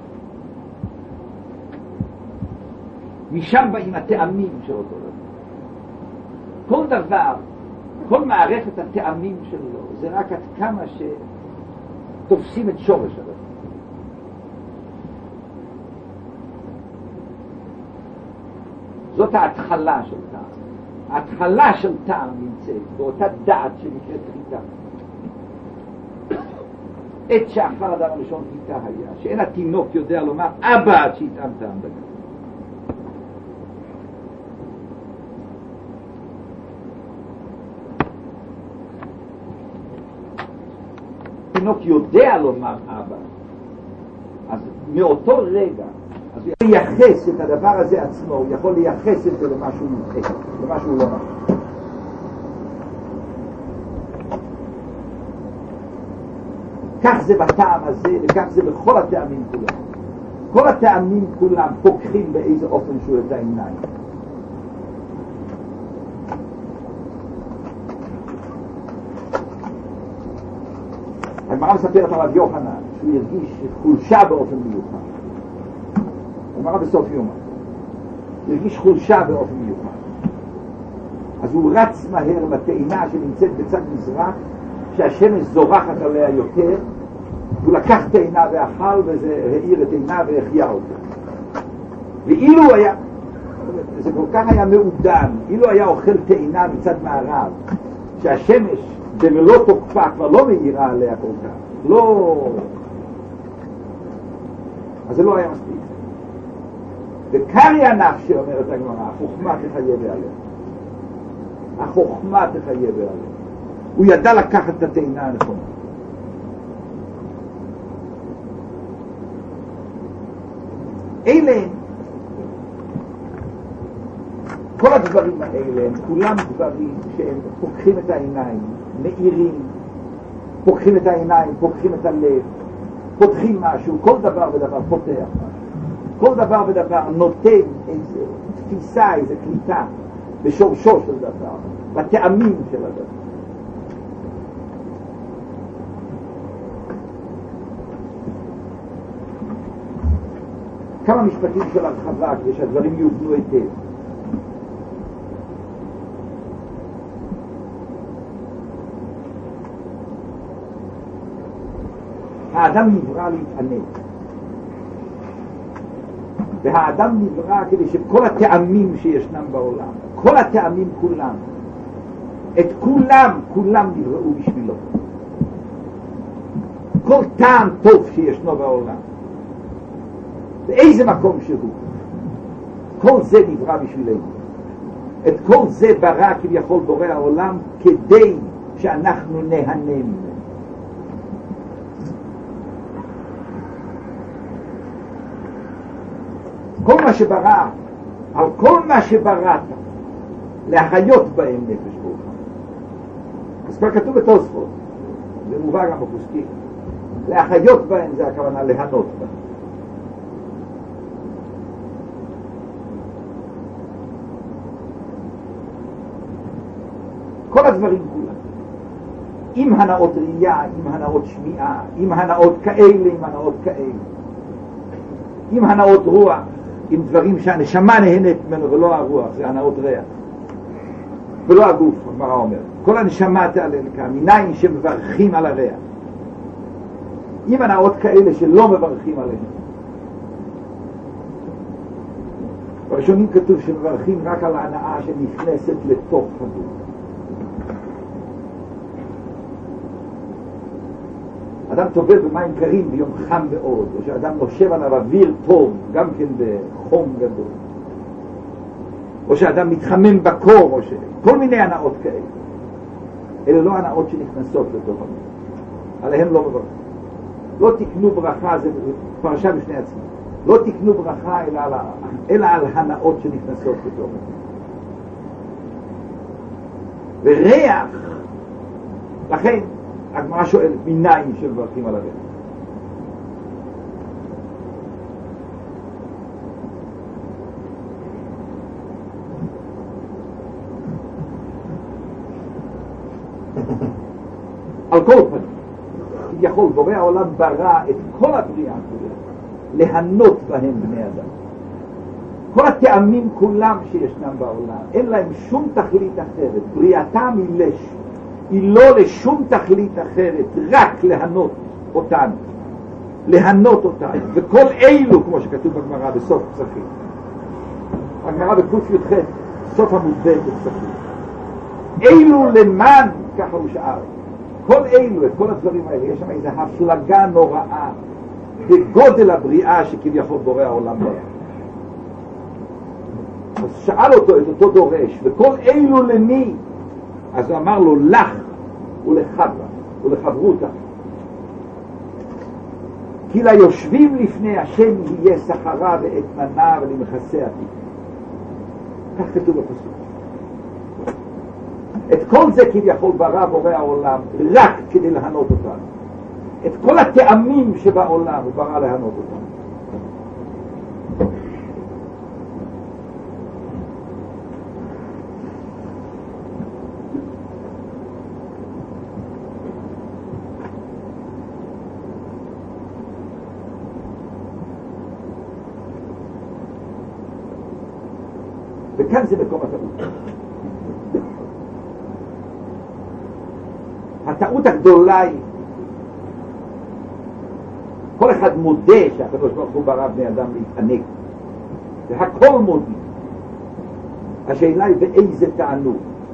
באים הטעמים של אותו דבר. כל דבר, כל מערכת הטעמים שלו, זה רק עד כמה שתופסים את שורש הדבר. זאת ההתחלה של טעם. ההתחלה של טעם נמצאת באותה דעת שנקראת חיטה. עת שאכל אדם הראשון חיטה היה, שאין התינוק יודע לומר אבא עד שיטעם טעם דגן. התינוק יודע לומר אבא, אז מאותו רגע אז הוא יכול לייחס את הדבר הזה עצמו, הוא יכול לייחס את זה למשהו מוטעה, למשהו לא נכון. כך זה בטעם הזה, וכך זה בכל הטעמים כולם. כל הטעמים כולם פוקחים באיזה אופן שהוא את העיניים. הגמרא מספרת על רבי יוחנן, שהוא הרגיש חולשה באופן מיוחד. הגמרא בסוף יומה. הוא הרגיש חולשה באופן מיוחד. אז הוא רץ מהר לתאנה שנמצאת בצד מזרח, שהשמש זורחת עליה יותר, הוא לקח תאנה ואכל, וזה העיר את תאנה והחיה אותה. ואילו הוא היה, זה כל כך היה מעודן, אילו היה אוכל תאנה מצד מערב, שהשמש במלוא תוקפה כבר לא מאירה עליה כל כך, לא, אז זה לא היה מספיק. וקרי הנפש, אומרת הגמרא, החוכמה תחיה בעליה. החוכמה תחיה בעליה. הוא ידע לקחת את התאנה הנכונה. אלה, כל הדברים האלה הם כולם דברים שהם פוקחים את העיניים, מאירים, פוקחים את העיניים, פוקחים את הלב, פותחים משהו, כל דבר ודבר פותח משהו. כל דבר ודבר נותן איזו תפיסה, איזו קליטה בשורשו של דבר, בטעמים של הדבר. כמה משפטים של הרחבה כדי שהדברים יובנו היטב. האדם נברא להתענג, והאדם נברא כדי שכל הטעמים שישנם בעולם, כל הטעמים כולם, את כולם נבראו בשבילו. כל טעם טוב שישנו בעולם, באיזה מקום שהוא, כל זה נברא בשבילנו. את כל זה ברא כביכול בורא העולם כדי שאנחנו נהנה ממנו. כל מה שברא, על כל מה שבראת, להחיות בהם נפש ברוכה. אז כבר כתוב בתוספות, זה מובא גם בפוסקים, להחיות בהם זה הכוונה להנות בהם. כל הדברים כולם, עם הנאות ראייה, עם הנאות שמיעה, עם הנאות כאלה, עם הנאות כאלה, עם הנאות רוח, עם דברים שהנשמה נהנית ממנו ולא הרוח, זה הנאות ריח ולא הגוף, הגמרא אומר. כל הנשמה תעלה לכאן, מנין שמברכים על הריח. עם הנאות כאלה שלא מברכים עליהם. בראשונים כתוב שמברכים רק על ההנאה שנכנסת לתוך הגוף. אדם טובל במים קרים ביום חם מאוד, או שאדם נושב עליו אוויר טוב, גם כן בחום גדול, או שאדם מתחמם בקור, או כל מיני הנאות כאלה. אלה לא הנאות שנכנסות לתוך הגוף. עליהם לא מברכים. לא תקנו ברכה, זה פרשה בפני עצמה. לא תקנו ברכה אלא על הנאות שנכנסות לתוך הגוף. וריח, לכן הגמרא שואלת, מניין שמברכים על הריח? על כל פנים, יכול בורא העולם ברא את כל הבריאה כולה, להנות בהם בני אדם. כל הטעמים כולם שישנם בעולם, אין להם שום תכלית אחרת. בריאתם היא לא לשום תכלית אחרת, רק להנות אותנו. להנות אותנו. וכל אלו, כמו שכתוב בגמרא בסוף פסחים. הגמרא בקוף י"ח, סוף עמוד ב' בפסחים. אלו למען, ככה הוא שאל. כל אלו, את כל הדברים האלה, יש שם איזו הפלגה נוראה בגודל הבריאה שכביכול בורא העולם ברא. אז שאל אותו את אותו דורש, וכל אלו למי? אז הוא אמר לו, לך ולחברה ולחברותה. כי ליושבים לפני השם יהיה שכרה ואת מנה ולמכסה עתיד. כך כתוב בפסוק. את כל זה כביכול ברא בורא העולם רק כדי להנות אותנו. את כל הטעמים שבעולם הוא ברא להנות אותנו. וכאן זה מקום הטעות. הטעות הגדולה היא, כל אחד מודה שהקדוש ברוך הוא ברא בני אדם להתענג, והכל מודים. השאלה היא באיזה תענוג.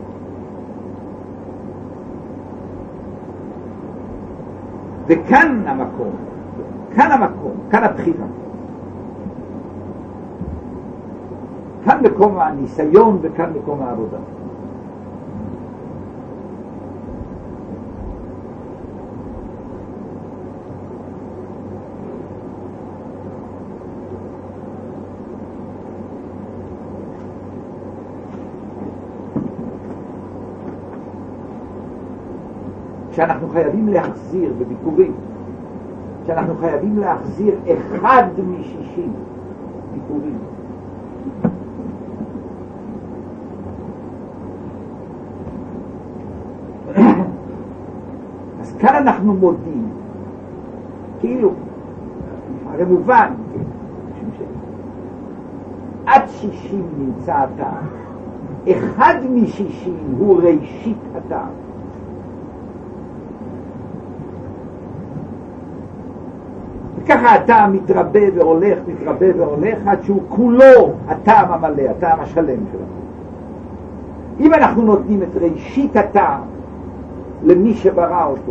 וכאן המקום, כאן הבחירה. כאן מקום הניסיון וכאן מקום העבודה. שאנחנו חייבים להחזיר בביקורים, שאנחנו חייבים להחזיר 1 מ-60 ביקורים. אז כאן אנחנו מודים, כאילו, הרי מובן, עד 60 נמצא הטעם, 1 מ-60 הוא ראשית הטעם. ככה הטעם מתרבה והולך עד שהוא כולו הטעם המלא, הטעם השלם שלנו. אם אנחנו נותנים את ראשית הטעם למי שברא אותו,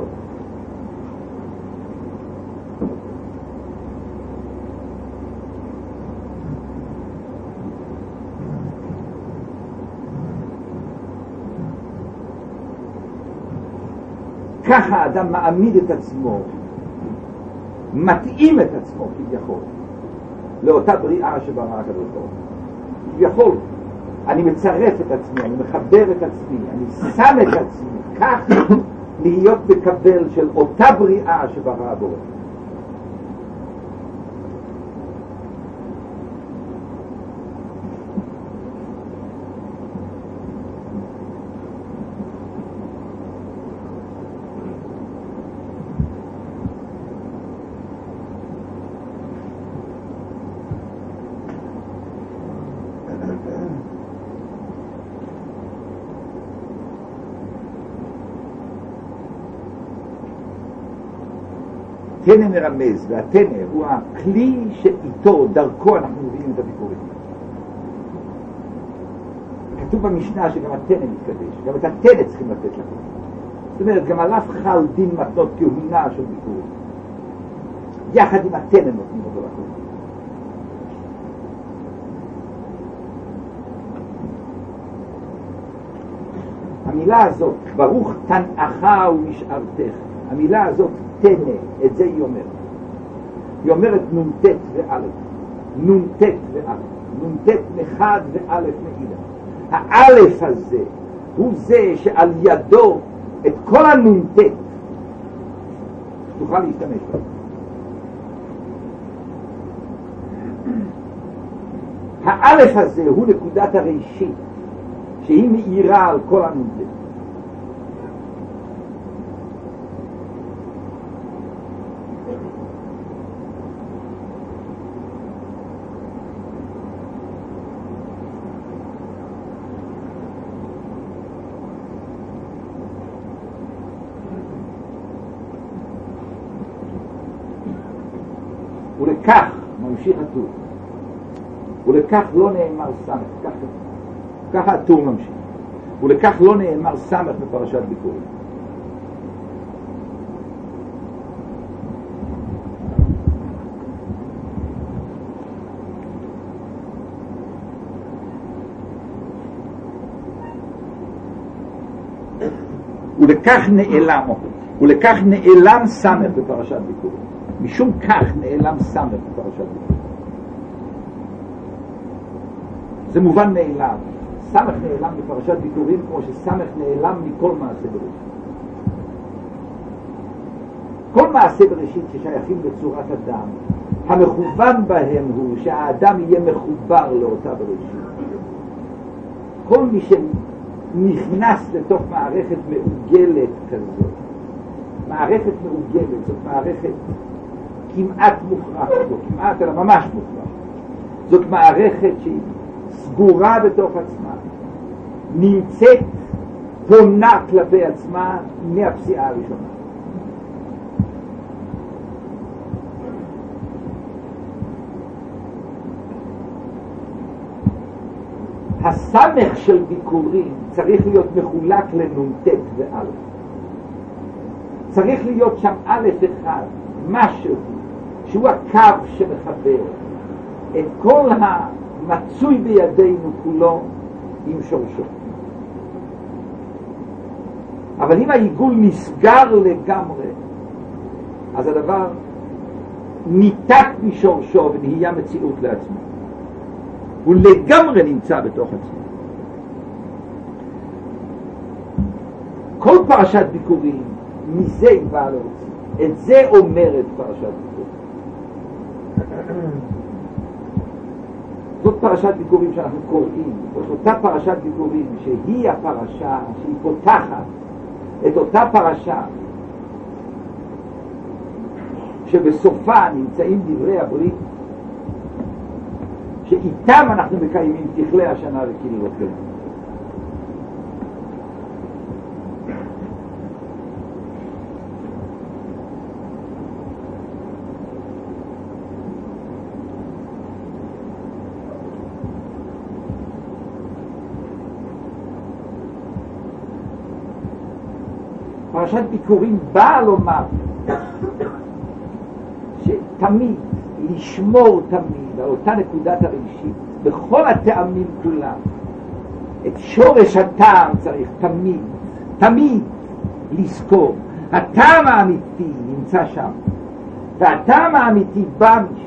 ככה האדם מעמיד את עצמו, מתאים את עצמו כביכול לאותה בריאה שברא הקדוש ברוך הוא. כביכול אני מצרף את עצמי, אני מחבר את עצמי, אני שם את עצמי כך להיות מקבל של אותה בריאה שברא הבורא. הטנא מרמז, והטנא הוא הכלי שאיתו, דרכו אנחנו מבינים את הביקורים. כתוב במשנה שגם הטנא מתקדש, גם את הטנא צריכים לתת לכם. זאת אומרת, גם עליו חל דין מתנות כהונה של ביקורים. יחד עם הטנא נותנים אותו לכם. המילה הזאת, ברוך תנאך ומשארתך, המילה הזאת תנא, את זה היא אומרת. היא אומרת נ"ט ואלף, נ"ט ואלף, נ"ט מחד ואלף מאידך. האלף הזה הוא זה שעל ידו את כל הנ"ט תוכל להשתמש בה. האלף הזה הוא נקודת הראשית שהיא מאירה על כל הנ"ט. ולכך ממשיך הטור, ולכך לא נאמר סמך, ככה הטור ממשיך, ולכך לא נאמר סמך בפרשת ביקורים. ולכך נעלם סמך בפרשת ביקורים. משום כך נעלם סמך בפרשת ביקורים. זה מובן מאליו. סמך נעלם בפרשת ביקורים כמו שסמך נעלם מכל מעשה בראשית. כל מעשה בראשית ששייכים לצורת אדם, המכוון בהם הוא שהאדם יהיה מחובר לאותה בראשית. כל מי שנכנס לתוך מערכת מעוגלת כזאת, מערכת מעוגלת, זאת מערכת כמעט מוכרחת, לא כמעט אלא ממש מוכרחת. זאת מערכת שהיא סגורה בתוך עצמה, נמצאת פונה כלפי עצמה מהפסיעה הראשונה. הסמך של ביקורים צריך להיות מחולק לנ"ט וא'. צריך להיות שם א' אחד, משהו שהוא הקו שמחבר את כל המצוי בידינו כולו עם שורשו. אבל אם העיגול נסגר לגמרי, אז הדבר ניתק משורשו ונהיה מציאות לעצמו. הוא לגמרי נמצא בתוך עצמו. כל פרשת ביקורים מזה היא באה להוציא. את זה אומרת פרשת ביקורים. זאת פרשת ביקורים שאנחנו קוראים. זאת אותה פרשת ביקורים שהיא הפרשה שהיא פותחת את אותה פרשה שבסופה נמצאים דברי הברית שאיתם אנחנו מקיימים תכלי השנה וקללותיה. פרשת ביקורים באה לומר שתמיד, לשמור תמיד על אותה נקודת הראשית, בכל הטעמים כולם, את שורש הטעם צריך תמיד, תמיד לזכור. הטעם האמיתי נמצא שם, והטעם האמיתי בא משם.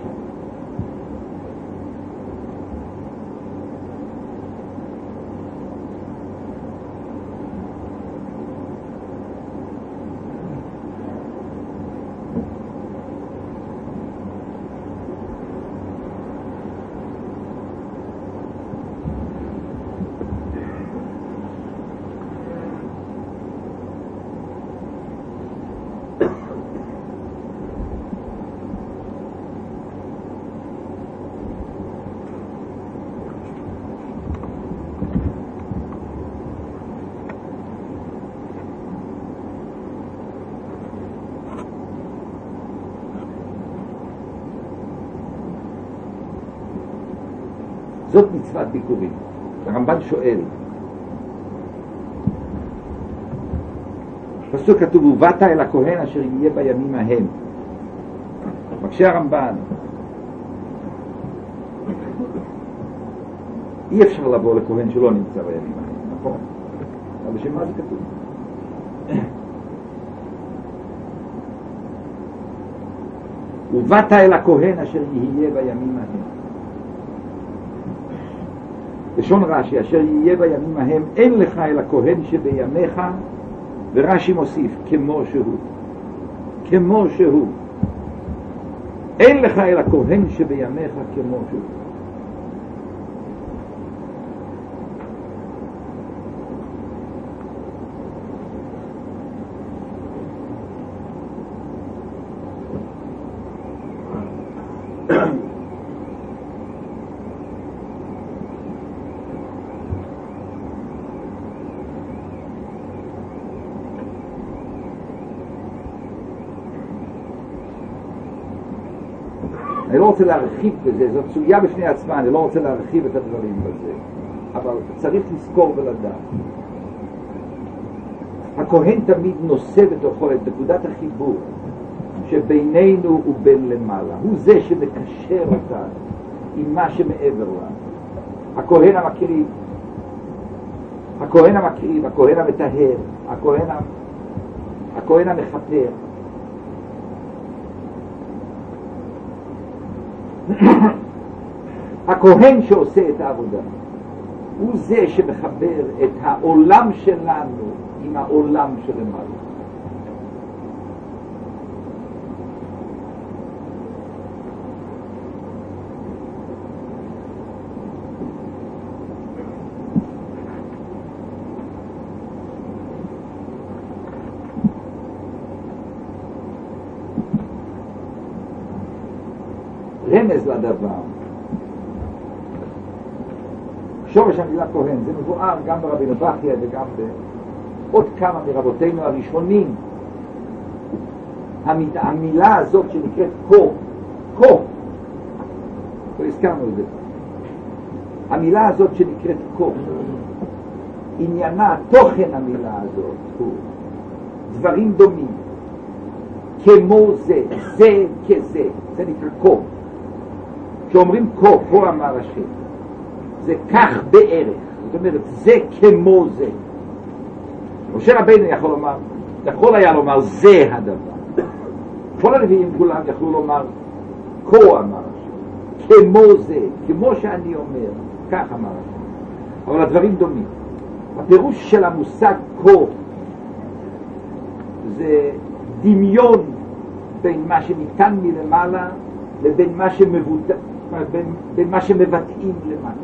זאת מצוות ביקורים. הרמב"ן שואל, פסוק כתוב, ובאת אל הכהן אשר יהיה בימים ההם. מקשה הרמב"ן, אי אפשר לבוא לכהן שלא נמצא בימים ההם, נכון? אבל בשביל מה זה כתוב? ובאת אל הכהן אשר יהיה בימים ההם. לשון רש"י, אשר יהיה בימים ההם, אין לך אל הכהן שבימיך, ורש"י מוסיף, כמו שהוא. כמו שהוא. אין לך אל הכהן שבימיך כמו שהוא. אני לא רוצה להרחיב בזה, זאת סוגיה בפני עצמה, אני לא רוצה להרחיב את הדברים בזה, אבל צריך לזכור ולדעת. הכהן תמיד נושא בתוכו את נקודת החיבור שבינינו ובין למעלה. הוא זה שמקשר אותנו עם מה שמעבר לנו. הכהן המקריב, הכהן המקריב, הכהן המטהר, הכהן המכפר. הכהן שעושה את העבודה הוא זה שמחבר את העולם שלנו עם העולם שלמעלה. רמז לדבר, שורש המילה כהן, זה מבואר גם ברבינו בכיה וגם בעוד כמה מרבותינו הראשונים. המילה הזאת שנקראת כה, לא הזכרנו את זה, המילה הזאת שנקראת כה, עניינה, תוכן המילה הזאת הוא דברים דומים, כמו זה, זה כזה, זה נקרא כה. כשאומרים כה אמר השם, זה כך בערך, זאת אומרת זה כמו זה. משה רבינו יכול היה לומר זה הדבר. כל הנביאים כולם יכלו לומר כה אמר השם, כמו זה, כמו שאני אומר, כך אמר השם. אבל הדברים דומים. הפירוש של המושג כה זה דמיון בין מה שניתן מלמעלה לבין מה שמבוטא, בין מה שמבטאים למעלה.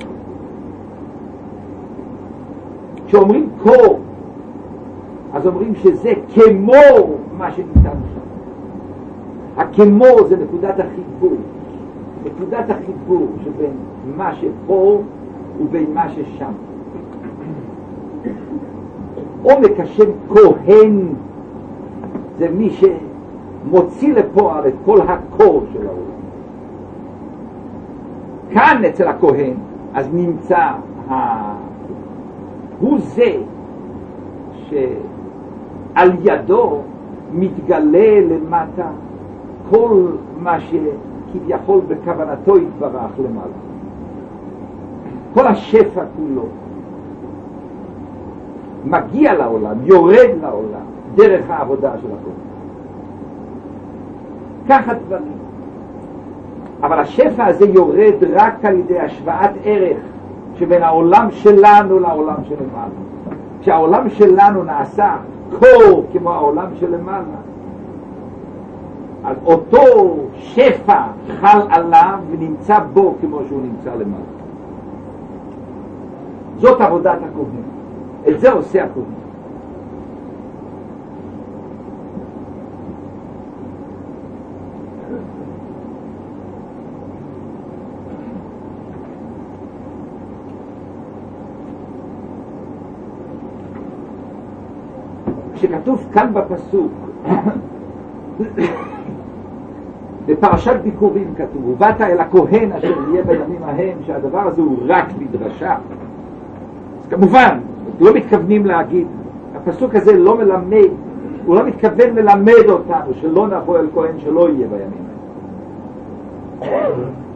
כשאומרים כה, אז אומרים שזה כמו מה שניתן שם. הכמו זה נקודת החיבור. נקודת החיבור שבין מה שפה ובין מה ששם. עומק השם כהן זה מי שמוציא לפועל את כל הקור של העולם. כאן אצל הכהן אז נמצא הוא זה שעל ידו מתגלה למטה כל מה שכביכול בכוונתו יתברך למעלה. כל השפע כולו מגיע לעולם, יורד לעולם דרך העבודה של הכהן. ככה דברים. אבל השפע הזה יורד רק על ידי השוואת ערך שבין העולם שלנו לעולם שלמעלה. כשהעולם שלנו נעשה כמו העולם שלמעלה, אז אותו שפע חל עליו ונמצא בו כמו שהוא נמצא למעלה. זאת עבודת הכהן. את זה עושה הכהן. כשכתוב כאן בפסוק בפרשת ביקורים כתוב, ובאת אל הכהן אשר יהיה בימים ההם, שהדבר הזה הוא רק מדרשה. אז כמובן, לא מתכוונים להגיד, הפסוק הזה לא מלמד, הוא לא מתכוון ללמד אותנו שלא נבוא אל כהן שלא יהיה בימים ההם.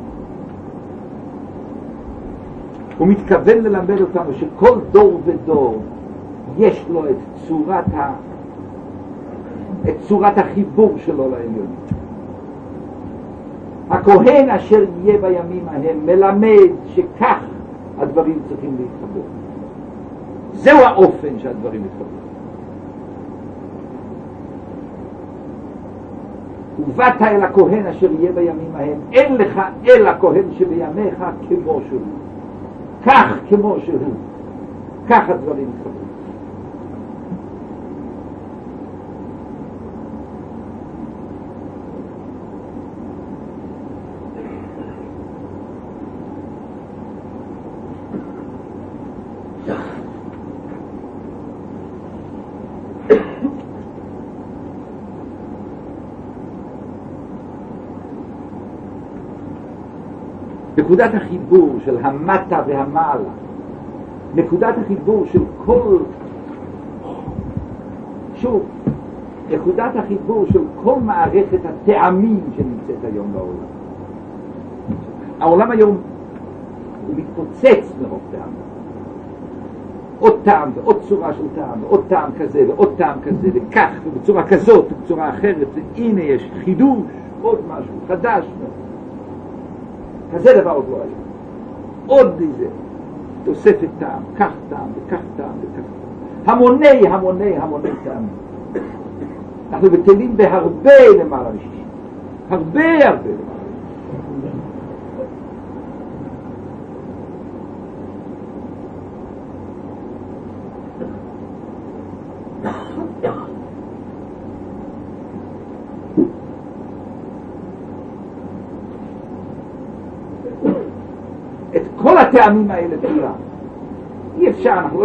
הוא מתכוון ללמד אותנו שכל דור ודור יש לו את צורת החיבור שלו לעליון. הכהן אשר יהיה בימים ההם מלמד שכך הדברים צריכים להתחבר. זהו האופן שהדברים מתחברים. ובאת אל הכהן אשר יהיה בימים ההם, אין לך אל הכהן שבימיך כמו שהוא. כך כמו שהוא. כך הדברים מתחברים. נקודת החיבור של המטה והמעלה, נקודת החיבור של נקודת החיבור של כל מערכת הטעמים שנמצאת היום בעולם. העולם היום הוא מתפוצץ מרוב טעם. עוד טעם ועוד צורה של טעם, ועוד טעם כזה ועוד טעם כזה, וכך ובצורה כזאת ובצורה אחרת, והנה יש חידוש, עוד משהו חדש. כזה דבר עוד לא היה. עוד איזה תוספת טעם, כך טעם וכך טעם וכך טעם. המוני טעם. אנחנו בטלים בהרבה למעלה משישים. הרבה למעלה. את כל הטעמים האלה כולם אי אפשר, אנחנו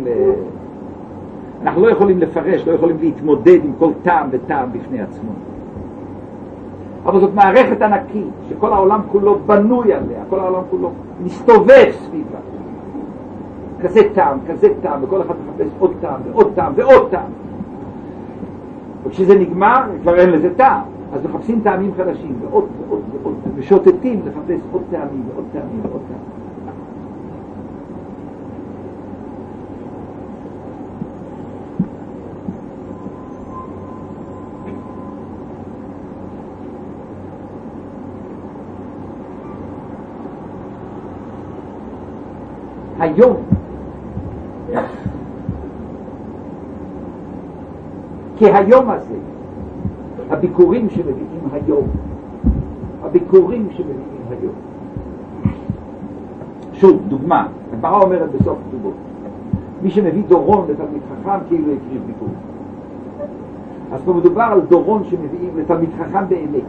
לא יכולים לפרש, לא יכולים להתמודד עם כל טעם וטעם בפני עצמו. אבל זאת מערכת ענקית שכל העולם כולו בנוי עליה, כל העולם כולו מסתובב סביבה. כזה טעם, וכל אחד מחפש עוד טעם ועוד טעם ועוד טעם. וכשזה נגמר כבר אין לזה טעם, אז מחפשים טעמים חדשים ועוד ועוד ועוד, ושוטטים לחפש עוד טעמים ועוד טעמים ועוד טעמים. היום כי היום הזה הביקורים שמביאים היום שוב דוגמה, הגמרא אומרת בסוף כתובות מי שמביא דורון לתלמיד חכם כאילו הקריב ביקורים. אז פה מדובר על דורון שמביאים לתלמיד חכם באמת.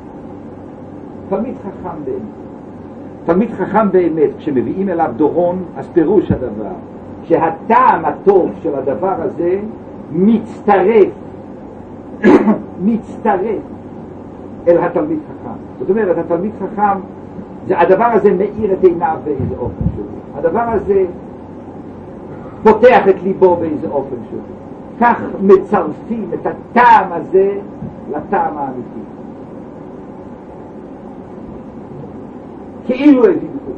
תלמיד חכם באמת, כשמביאים אליו דורון, אז פירוש הדבר, שהטעם הטוב של הדבר הזה מצטרף אל התלמיד חכם. זאת אומרת, התלמיד חכם, הדבר הזה מאיר את עיניו באיזה אופן שהוא. הדבר הזה פותח את ליבו באיזה אופן שהוא. כך מצרפים את הטעם הזה לטעם האמיתי. כאילו הביא ביקורים.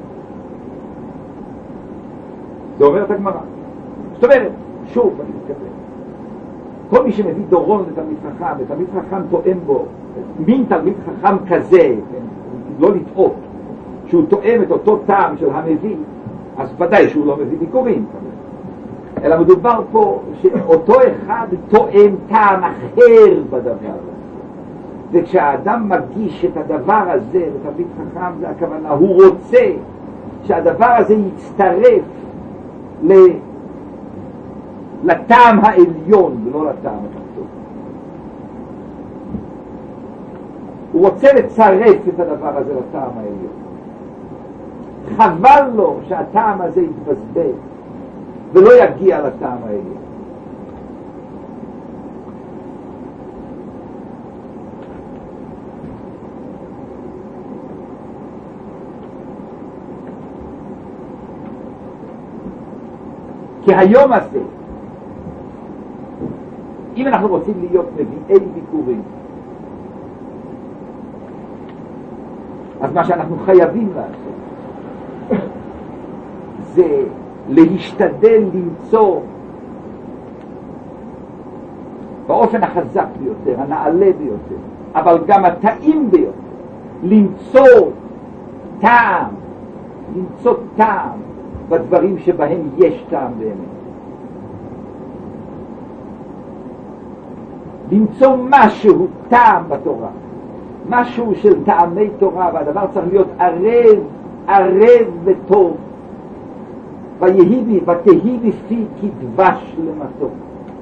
זה אומר את הגמרא. זאת אומרת, שוב אני מתכוון, כל מי שמביא דורון לתלמיד חכם, ותלמיד חכם תואם בו, מין תלמיד חכם כזה, לא לטעות, שהוא תואם את אותו טעם של המביא, אז ודאי שהוא לא מביא ביקורים. אלא מדובר פה שאותו אחד תואם טעם אחר בדבר הזה. וכשהאדם מגיש את הדבר הזה לתלמיד חכם, זה הכוונה, הוא רוצה שהדבר הזה יצטרף לטעם העליון ולא לטעם התחתון. הוא רוצה לצרף את הדבר הזה לטעם העליון. חבל לו שהטעם הזה יתבזבז ולא יגיע לטעם העליון. כי היום הזה, אם אנחנו רוצים להיות נביאי ביקורים, אז מה שאנחנו חייבים לעשות זה להשתדל למצוא באופן החזק ביותר, הנעלה ביותר, אבל גם הטעים ביותר, למצוא טעם בדברים שבהם יש טעם באמת. למצוא משהו טעם בתורה, משהו של טעמי תורה, והדבר צריך להיות ערב וטוב. ותהי בפי כדבש למתוק.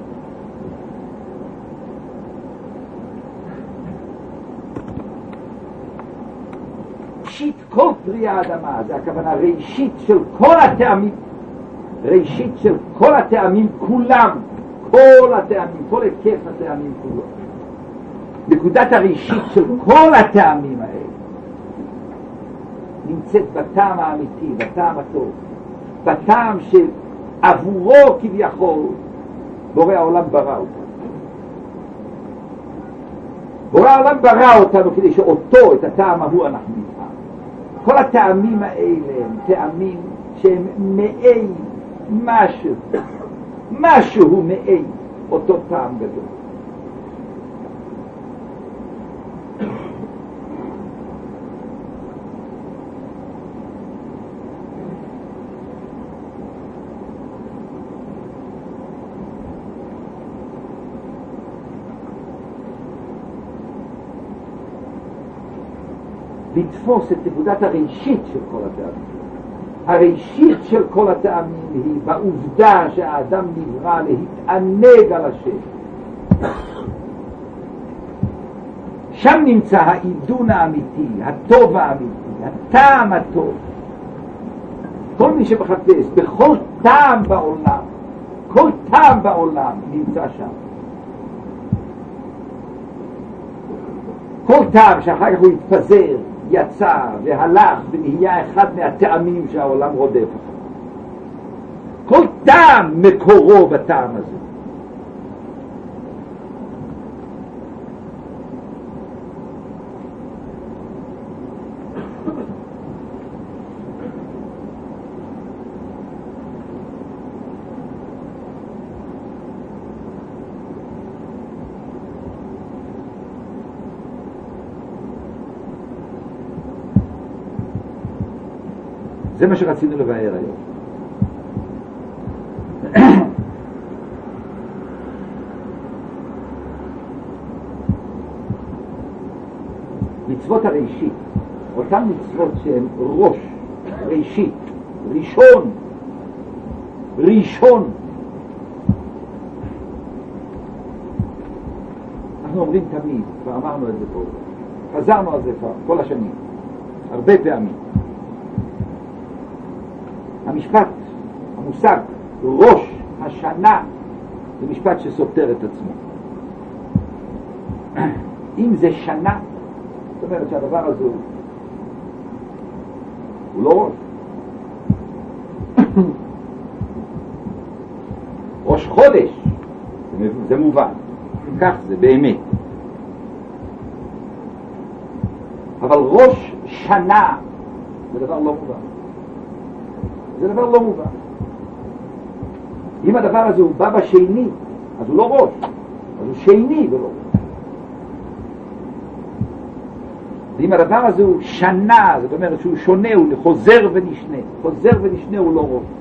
ראשית כל פרי האדמה, זה הכוונה ראשית של כל הטעמים, ראשית של כל הטעמים כולם, כל הטעמים, כל היקף הטעמים כולו. נקודת הראשית של כל הטעמים האלה נמצאת בטעם האמיתי, בטעם הטוב, בטעם שעבורו כביכול בורא העולם ברא אותנו. בורא העולם ברא אותנו כדי שאותו, את הטעם ההוא אנחנו נטעם. כל הטעמים האלה הם טעמים שהם מאי משהו מאי אותו טעם גדול. לתפוס את נקודת הראשית של כל הטעמים. הראשית של כל הטעמים היא בעובדה שהאדם נברא להתענג על השם. שם נמצא העידון האמיתי, הטוב האמיתי, הטעם הטוב. כל מי שמחפש בכל טעם בעולם, כל טעם בעולם נמצא שם. כל טעם שאחר כך הוא יתפזר, יצא והלך ונהיה אחד מהטעמים שהעולם רודף. כל טעם מקורו בטעם הזה. זה מה שרצינו לבאר היום. מצוות הראשית, אותן מצוות שהן ראש, ראשית, ראשון. אנחנו אומרים תמיד, כבר אמרנו את זה פה, חזרנו על זה כבר כל השנים, הרבה פעמים. המשפט, המושג, ראש השנה, זה משפט שסותר את עצמו. אם זה שנה, זאת אומרת שהדבר הזה הוא לא ראש. ראש חודש, זה מובן, כך זה באמת. אבל ראש שנה זה דבר לא מובן. זה דבר לא מובן. אם הדבר הזה הוא בא בשני, אז הוא לא ראש, אז הוא שני ולא ראש. ואם הדבר הזה הוא שנה, זאת אומרת שהוא שונה, הוא חוזר ונשנה. חוזר ונשנה הוא לא ראש.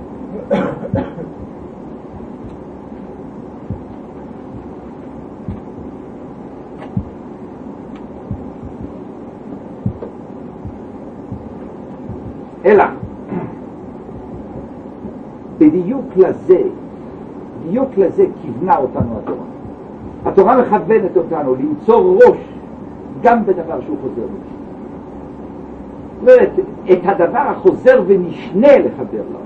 אלא בדיוק לזה כיוונה אותנו התורה. התורה מכוונת אותנו למצוא ראש גם בדבר שהוא חוזר ונשנה. זאת אומרת, את הדבר החוזר ונשנה לחבר לו.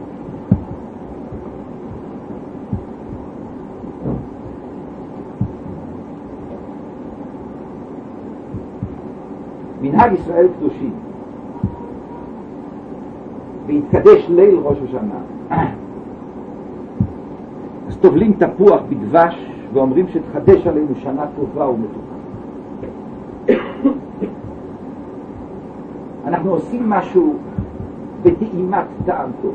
מנהג ישראל קדושים והתקדש ליל ראש השנה טובלים תפוח בדבש ואומרים שתחדש עלינו שנה טובה ומתוקה. אנחנו עושים משהו בטעימת טעם טוב,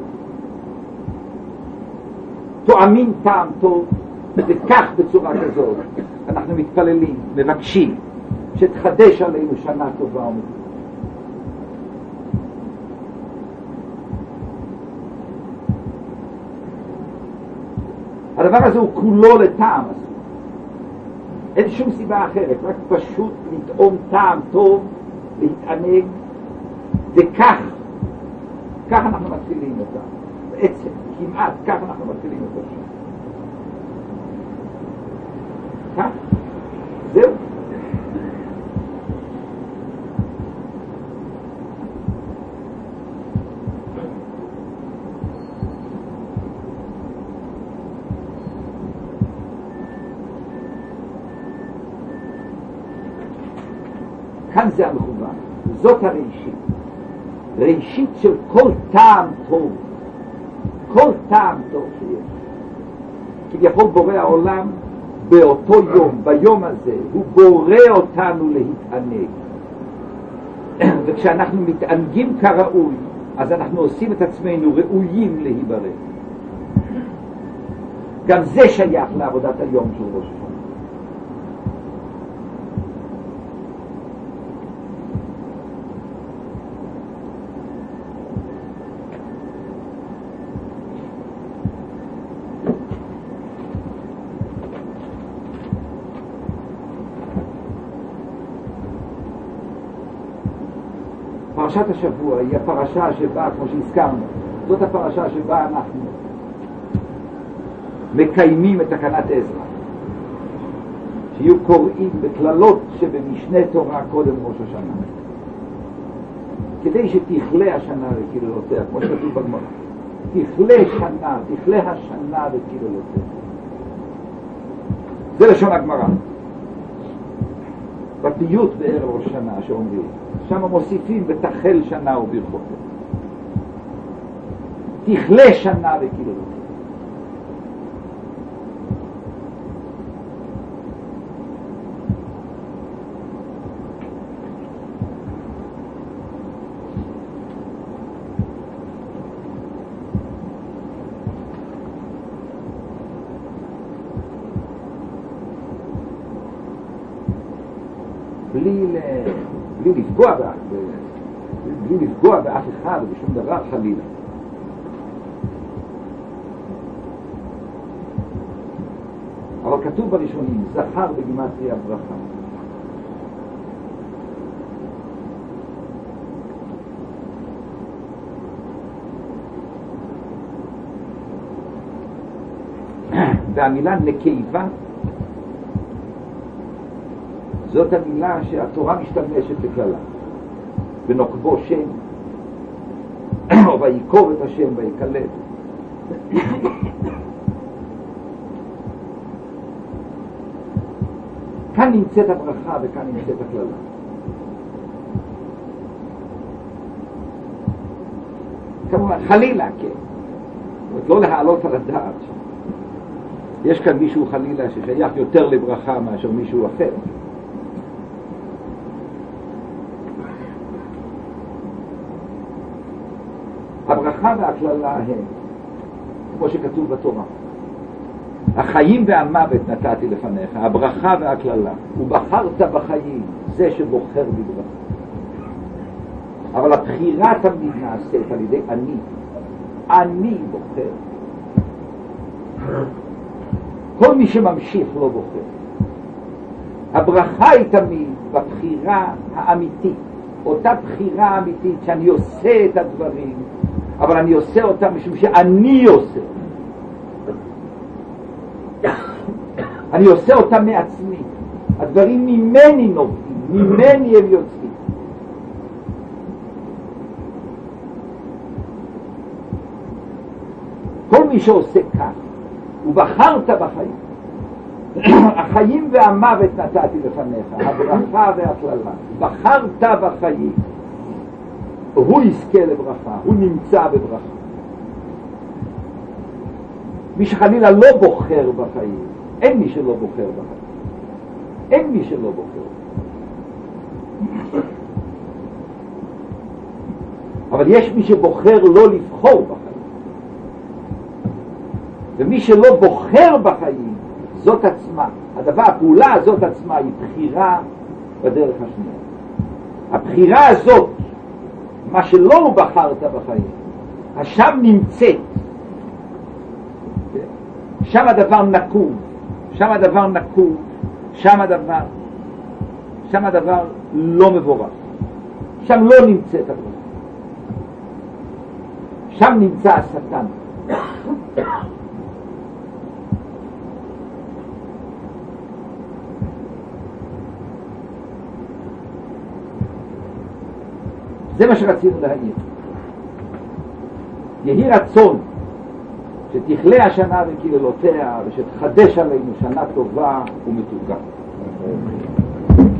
טועמים טעם טוב, וכך בצורה כזאת אנחנו מתפללים, מבקשים שתחדש עלינו שנה טובה ומתוקה. הדבר הזה הוא כולו לטעם, אין שום סיבה אחרת, רק פשוט לטעום טעם טוב, להתענג, וכך אנחנו מתחילים אותה. בעצם, כמעט כך אנחנו מתחילים אותה. כך, זהו. כאן זה המכוון, זאת הראשית. ראשית של כל טעם טוב, כל טעם טוב שיש. כביכול בורא העולם באותו יום, ביום הזה, הוא בורא אותנו להתענג. וכשאנחנו מתענגים כראוי, אז אנחנו עושים את עצמנו ראויים להיברא. גם זה שייך לעבודת היום של ראש השנה. פרשת השבוע היא הפרשה שבה, כמו שהזכרנו, זאת הפרשה שבה אנחנו מקיימים את תקנת עזרא, שיהיו קוראים בכללות שבמשנה תורה קודם ראש השנה, כדי שתכלה השנה לקללותיה, כמו שכתוב בגמרא, תכלה השנה לקללותיה. זה לשון הגמרא בפיוט בערב ראש השנה שאומרים, שם מוסיפים ותחל שנה וברכות, תכלה שנה וקללותיה. בלי לפגוע באף אחד ובשום דבר חלילה. אבל כתוב בראשונים, זכר בגימטריה ברכה. והמילה נקבה, זאת המילה שהתורה משתמשת בכללה. ונוקבו שם, או ויקוב את השם ויקלל. כאן נמצאת הברכה וכאן נמצאת הכללה. כמובן, חלילה, כן. לא להעלות על הדעת. יש כאן מישהו חלילה ששייך יותר לברכה מאשר מישהו אחר. הברכה והכללה הם, כמו שכתוב בתורה, החיים והמוות נתתי לפניך, הברכה והכללה, ובחרת בחיים, זה שבוחר בברכה. אבל הבחירה תמיד נעשית על ידי אני בוחר. כל מי שממשיך לא בוחר. הברכה היא תמיד בבחירה האמיתית, אותה בחירה אמיתית שאני עושה את הדברים, אבל אני עושה אותם משום שאני עושה. אני עושה אותם מעצמי. הדברים ממני נובעים, ממני הם יוצאים. כל מי שעושה כך, ובחרת בחיים, החיים והמוות נתתי לפניך, הברכה והכללה, בחרת בחיים, הוא יזכה לברכה, הוא נמצא בברכה. מי שחלילה לא בוחר בחיים, אין מי שלא בוחר בחיים. אין מי שלא בוחר. אבל יש מי שבוחר לא לבחור בחיים. ומי שלא בוחר בחיים, זאת עצמה, הפעולה הזאת עצמה היא בחירה בדרך השנייה. הבחירה הזאת, מה שלא בחרת בחיים, שם נמצאת. שם הדבר נקוב, שם הדבר נקוב, שם הדבר לא מבורך. שם לא נמצאת הברכה. שם נמצא השטן. זה מה שרצינו להעיר. יהי רצון שתכלה השנה וקללותיה ושתחדש עלינו שנה טובה ומתוקה.